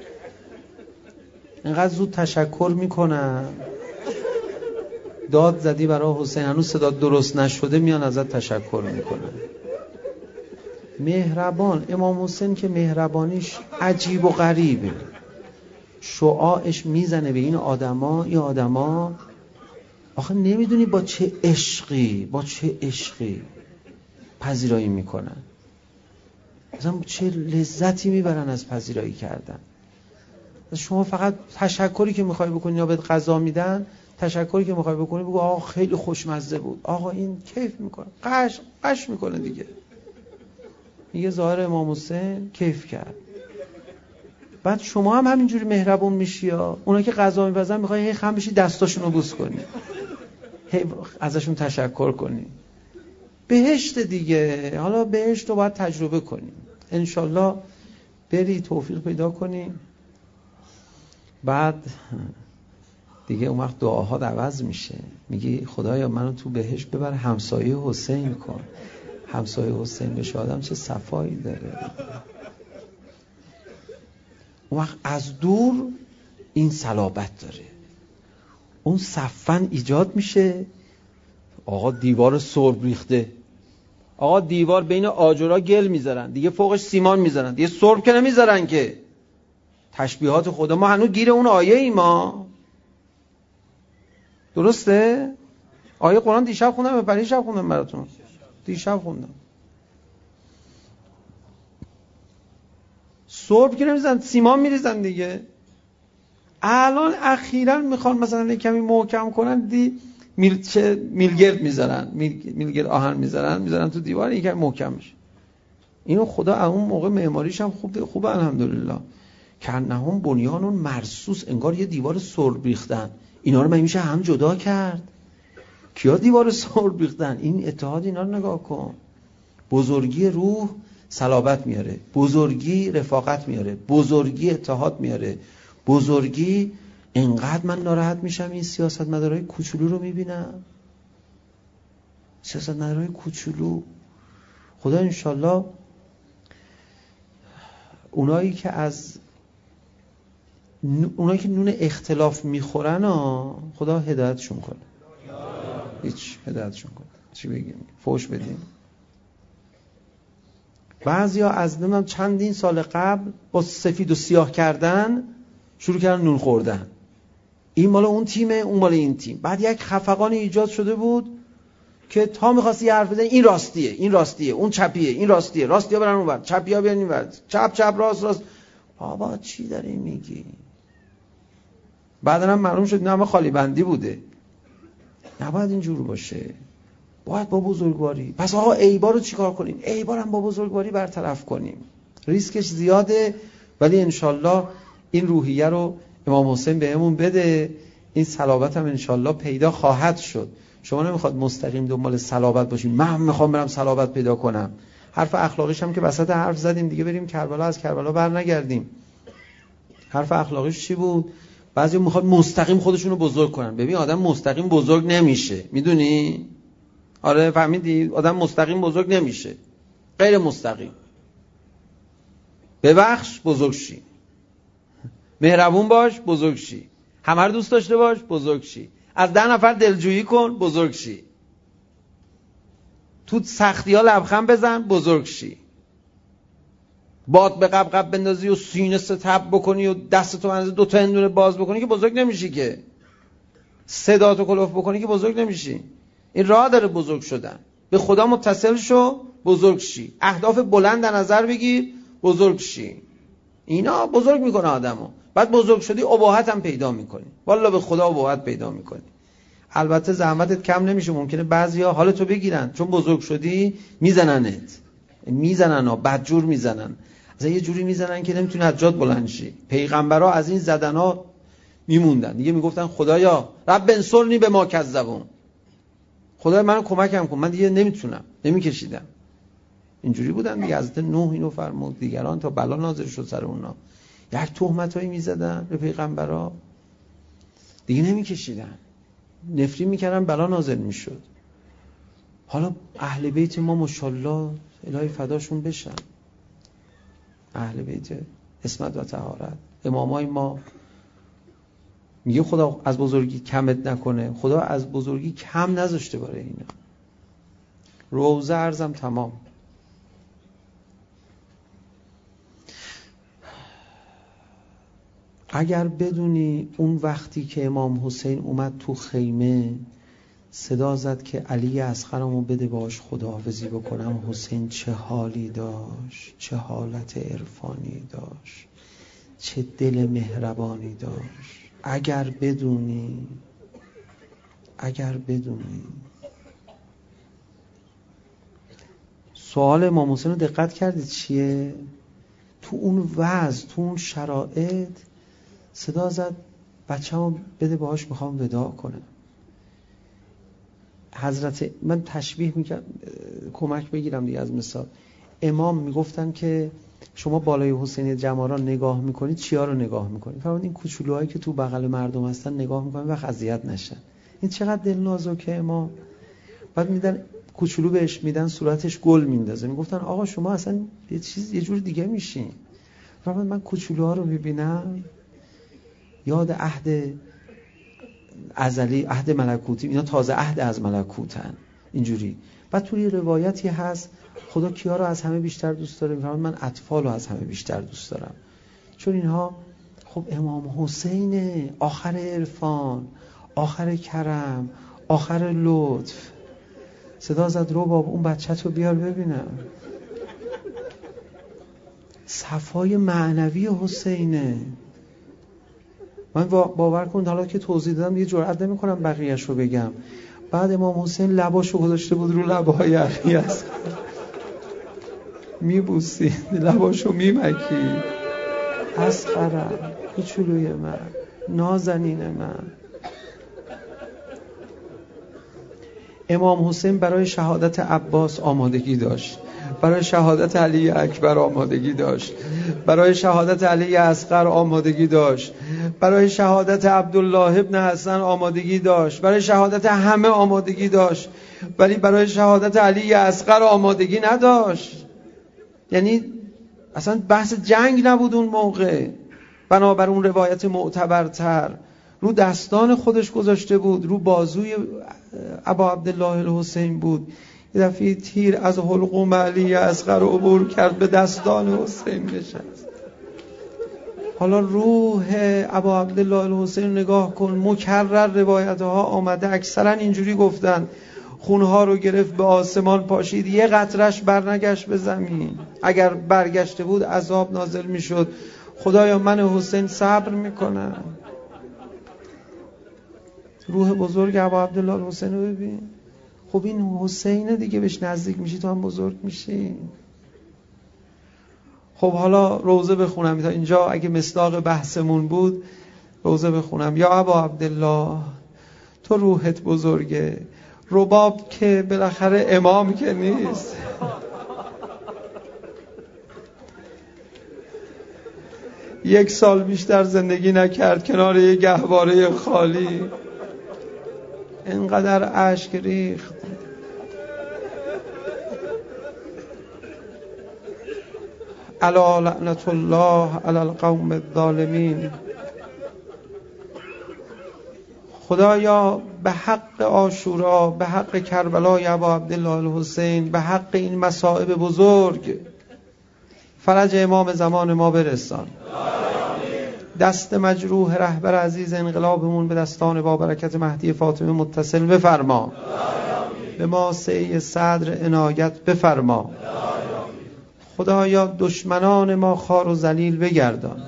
اینقدر زود تشکر میکنن. داد زدی برای حسین، هنوز صدا درست نشده میان ازت تشکر میکنن. مهربان. امام حسین که مهربانیش عجیب و غریبه. شعاعش میزنه به این آدما. این آدما آخه نمیدونی با چه عشقی پذیرایی میکنن، مثلا چه لذتی میبرن از پذیرایی کردن. شما فقط تشکری که میخوای بکنی یا بهت غذا میدن، تشکری که میخوای بکنی بگو آقا خیلی خوشمزه بود، آقا این کیف میکنه، قش میکنه دیگه. میگه ظاهر امام حسین کیف کرد. بعد شما هم همینجوری مهربون میشی. یا اونا که غذا میپزن میخوای هی خم بشی دستاشون رو بوس کنی، هی ازشون تشکر کنی. بهشت دیگه. حالا بهشت رو باید تجربه کنی انشالله، بری توفیق پیدا کنی. بعد دیگه اون وقت دعاها عوض میشه. میگی خدایا منو تو بهشت ببر همسایه حسین کن. همسایه حسین بشه آدم چه صفایی داره. اون وقت از دور این صلابت داره. اون صفن ایجاد میشه. آقا دیوار سرب ریخته، آقا دیوار بین آجرها گل میذارن دیگه، فوقش سیمان میذارن دیگه، سرب که نمیذارن که. تشبیهات خدا ما هنوز گیر اون آیه ای ما. درسته؟ آیه قرآن دیشب خوندم، پریشب خوندم براتون. دیشب خوندم. سرب که نمیزن، سیمان میریزن دیگه. الان اخیراً میخوان مثلا کمی محکم کنن، میلگرد میذارن، میلگرد آهن میذارن تو دیوار، یکم محکم میشه. اینو خدا اون موقع معماریش هم خوبه الحمدلله. کنهم بنیانون مرصوص، انگار یه دیوار سرب ریختن. اینا رو میشه هم جدا کرد؟ کیا دیوار سرب ریختن؟ این اتحاد اینا رو نگاه کن. بزرگی روح صلابت میاره، بزرگی رفاقت میاره، بزرگی اتحاد میاره، بزرگی. انقدر من ناراحت میشم این سیاستمدارای کوچولو رو میبینم، سیاستمدارای کوچولو. خدا انشالله اونایی که نون اختلاف میخورن خدا هدایتشون کنه. هیچ هدایتشون کنه. چی بگیم؟ فوش بدیم. بعضیا از نمیدونم چندین سال قبل با سفید و سیاه کردن شروع کردن نون خوردن. این مال اون تیمه، اون مال این تیم. بعد یک خفقانی ایجاد شده بود که تا می‌خواستی حرف بزنی این راستیه، این راستیه، اون چپیه، این راستیه، راستیا برن اونور، چپیا بیان اینور، چپ راست. بابا چی داری میگی؟ بعدن هم معلوم شد نه، همه خالی بندی بوده. نباید اینجور باشه. باید با بزرگواری. پس آقا عیبا رو چیکار کنیم؟ عیبا رو هم با بزرگواری برطرف کنیم. ریسکش زیاده، ولی انشالله این روحیه رو امام حسین بهمون بده. این صلابت هم انشالله پیدا خواهد شد. شما نمیخواد مستقیم دنبال صلابت باشیم. من میخوام برم صلابت پیدا کنم. حرف اخلاقیش هم که وسط حرف زدیم دیگه، بریم کربلا، از کربلا بر نگردیم. حرف اخلاقیش چی بود؟ بعضی میخواد مستقیم خودشونو بزرگ کنن. ببین آدم مستقیم بزرگ نمیشه، میدونی؟ آره فهمیدی؟ آدم مستقیم بزرگ نمیشه، غیر مستقیم. ببخش بزرگ شی، مهربون باش بزرگ شی، همه رو دوست داشته باش بزرگ شی، از 10 نفر دلجویی کن بزرگ شی، تو سختی ها لبخند بزن بزرگ شی، باد به قبقب بندازی و سینه ستب بکنی و دستتو از 2 تا اندونه باز بکنی که بزرگ نمیشی، که صداتو کلوف بکنی که بزرگ نمیشی. این راه داره بزرگ شدن. به خدا متصل شو بزرگ شی، اهداف بلند در نظر بگیر بزرگ شی. اینا بزرگ میکنه آدمو. بعد بزرگ شدی اباحت هم پیدا میکنی، والله به خدا اباحت پیدا میکنی. البته زحمتت کم نمیشه، ممکنه بعضیا حالتو بگیرن چون بزرگ شدی، میزننت، میزنن بدجور میزنن، از یه جوری میزنن که نمیتونی از جات بلند شی. پیغمبرا از این زدنا میموندن دیگه، میگفتن خدایا رب انصرنی به ما کذبون، خدای منو کمکم کن، من دیگه نمیتونم، نمیکشیدم. اینجوری بودن دیگه. حضرت نوح اینو فرمود، دیگران تا بلا نازل شد سر اونا. یک تهمتایی میزدن به پیغمبرا، دیگه نمیکشیدن، نفرین میکردن، بلا نازل میشد. حالا اهل بیت ما ماشاءالله الهی فداشون بشن، اهل بیت عصمت و طهارت، امامای ما. میگه خدا از بزرگی کمت نکنه، خدا از بزرگی کم نذاشته برای اینا. روزه عرضم تمام. اگر بدونی اون وقتی که امام حسین اومد تو خیمه، صدا زد که علی اصغرمو بده باش خداحافظی بکنم، حسین چه حالی داشت، چه حالت عرفانی داشت، چه دل مهربانی داشت. اگر بدونی سوال امام حسین رو دقت کردید چیه؟ تو اون وضع، تو اون شرایط صدا زد بچه‌مو بده باهاش میخوام وداع کنم. حضرت من تشبیه میکنم، کمک بگیرم دیگه از مثال. امام میگفتن که شما بالای حسین جماران نگاه میکنید، چیا رو نگاه میکنید؟ فرمود این کوچولوهایی که تو بغل مردم هستن نگاه میکنید وقت اذیت نشن. این چقدر دل نازکه امام. بعد میدن کوچولو بهش میدن، صورتش گل میندازه. میگفتن آقا شما اصلا یه جور دیگه میشین. فرمود من کوچولوها رو میبینم یاد عهد ازلی، عهد ملکوتی، اینا تازه عهد از ملکوتن اینجوری. بعد توی روایتی هست خدا کیا رو از همه بیشتر دوست داره؟ میفرماد من اطفال رو از همه بیشتر دوست دارم، چون اینها خب امام حسین آخر عرفان، آخر کرم، آخر لطف. صدا زد رباب اون بچه‌تو بیار ببینم. صفای معنوی حسینه. من باور کن حالا که توضیح دادم یه جرئت نمی‌کنم بقیه‌اش رو بگم. بعد امام حسین لباشو گذاشته بود رو لب‌های علی اصغر، میبوسید، لباشو میمکید. اصغرم، کوچولوی من، نازنین من. امام حسین برای شهادت عباس آمادگی داشت، برای شهادت علی اکبر آمادگی داشت، برای شهادت علی اصغر آمادگی داشت، برای شهادت عبدالله ابن حسن آمادگی داشت، برای شهادت همه آمادگی داشت، ولی برای شهادت علی اصغر آمادگی نداشت. یعنی اصلا بحث جنگ نبود اون موقع. بنابر اون روایت معتبرتر رو دستان خودش گذاشته بود، رو بازوی ابا عبدالله الحسین بود. یه دفعه تیر از حلقوم علی اصغر عبور کرد، به دستان حسین نشست. حالا روح ابا عبدالله الحسین نگاه کن، مکرر روایت ها آمده، اکثرا اینجوری گفتن خونها رو گرفت به آسمان پاشید، یه قطرش برنگشت به زمین. اگر برگشته بود عذاب نازل میشد. خدایا من حسین صبر میکنم. روح بزرگ ابا عبدالله الحسین رو ببین. خب این حسینه دیگه، بهش نزدیک میشی تو هم بزرگ میشی. خب حالا روزه بخونم تا اینجا، اگه مصداق بحثمون بود روزه بخونم. یا ابا عبدالله تو روحت بزرگه، رباب که بالاخره امام که نیست. یک سال بیشتر زندگی نکرد کنار یه گهواره خالی، اینقدر اشک ریخت. الا لعنت الله علی القوم الظالمین. خدایا به حق عاشورا، به حق کربلای ابا عبدالله الحسین، به حق این مصائب بزرگ فرج امام زمان ما برسان. دست مجروح رهبر عزیز انقلابمون به دستان با برکت مهدی فاطمه متصل بفرما. به ما سعی صدر عنایت بفرما. خدایا دشمنان ما خوار و ذلیل بگردان.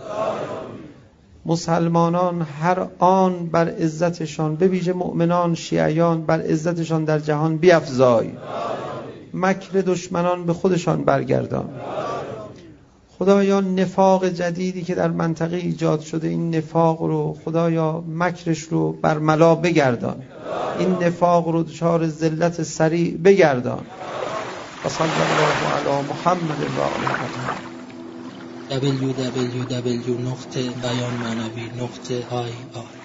مسلمانان هر آن بر عزتشان، به ویژه مؤمنان شیعیان بر عزتشان در جهان بیفزای. مکر دشمنان به خودشان برگردان. خدایا نفاق جدیدی که در منطقه ایجاد شده، این نفاق رو خدایا مکرش رو برملا بگردان. این نفاق رو دچار ذلت سریع بگردان. و صلی الله علی محمد و آل محمد. www.bayanmanavi.ir